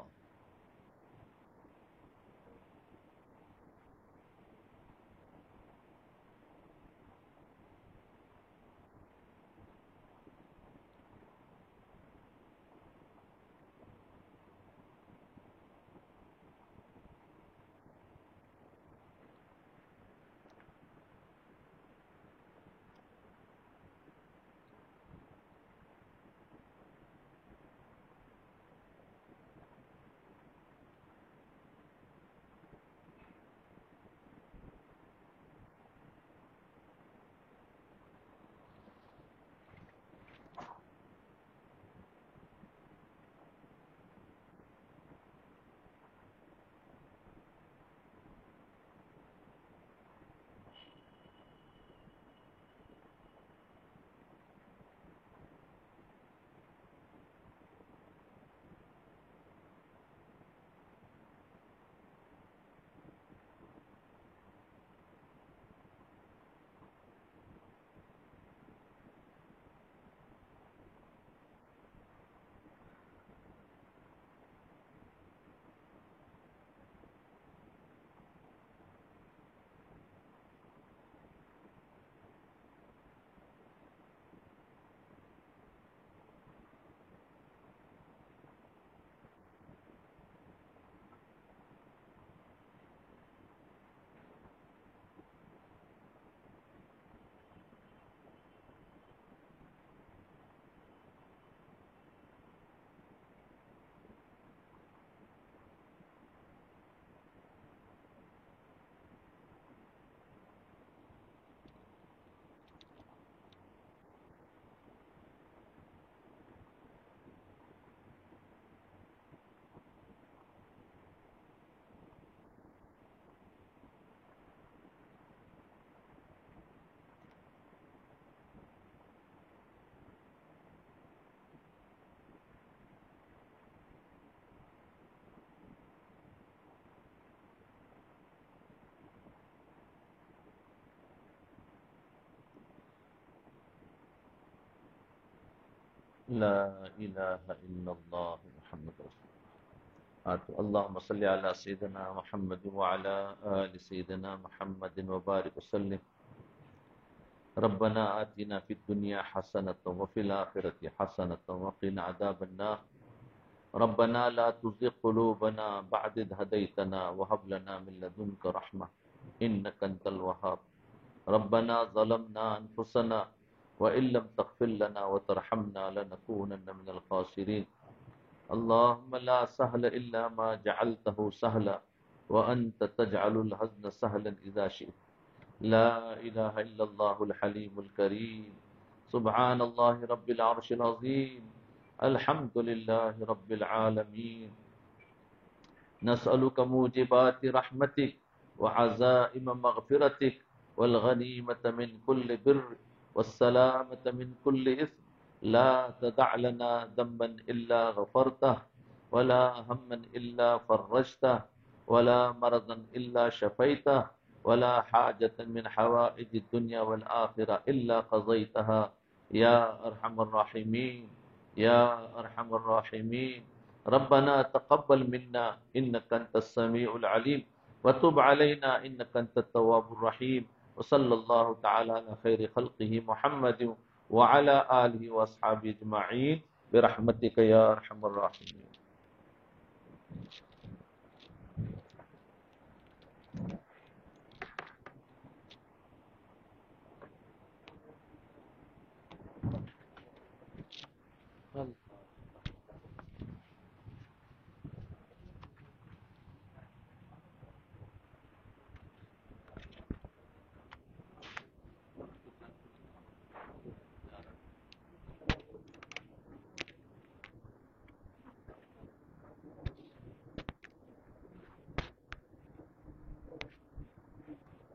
لا الہ الا اللہ محمد رسول اللہ. اللهم صل على سيدنا محمد وعلى آل سيدنا محمد وبارك وسلم. ربنا آتنا في الدنيا حسنة وفي الآخرة حسنة وقنا عذاب النار. ربنا لا تزغ قلوبنا بعد إذ هديتنا وهب لنا من لدنك رحمة إنك أنت الوهاب. ربنا ظلمنا أنفسنا وإن لم تغفر لنا وترحمنا لنكونن من الخاسرين. اللهم لا سهل إلا ما جعلته سهلا وأنت تجعل الحزن سهلا إذا شئت. لا إله إلا الله الحليم الكريم. سبحان الله رب العرش العظيم. الحمد لله رب العالمين. نسألك موجبات رحمتك وعزائم مغفرتك والغنيمة من كل بر والسلامة من كل إثم. لا تدع لنا ذنبا إلا غفرته ولا هما إلا فرجته ولا مرضا إلا شفيته ولا حاجة من حوائج الدنيا والآخرة إلا قضيتها يا أرحم الراحمين يا أرحم الراحمين. ربنا تقبل منا إنك أنت السميع العليم وتب علينا إنك أنت التواب الرحيم. وصلى الله تعالى على خير خلقه محمد وعلى آله وأصحابه أجمعين برحمتك يا أرحم الراحمين.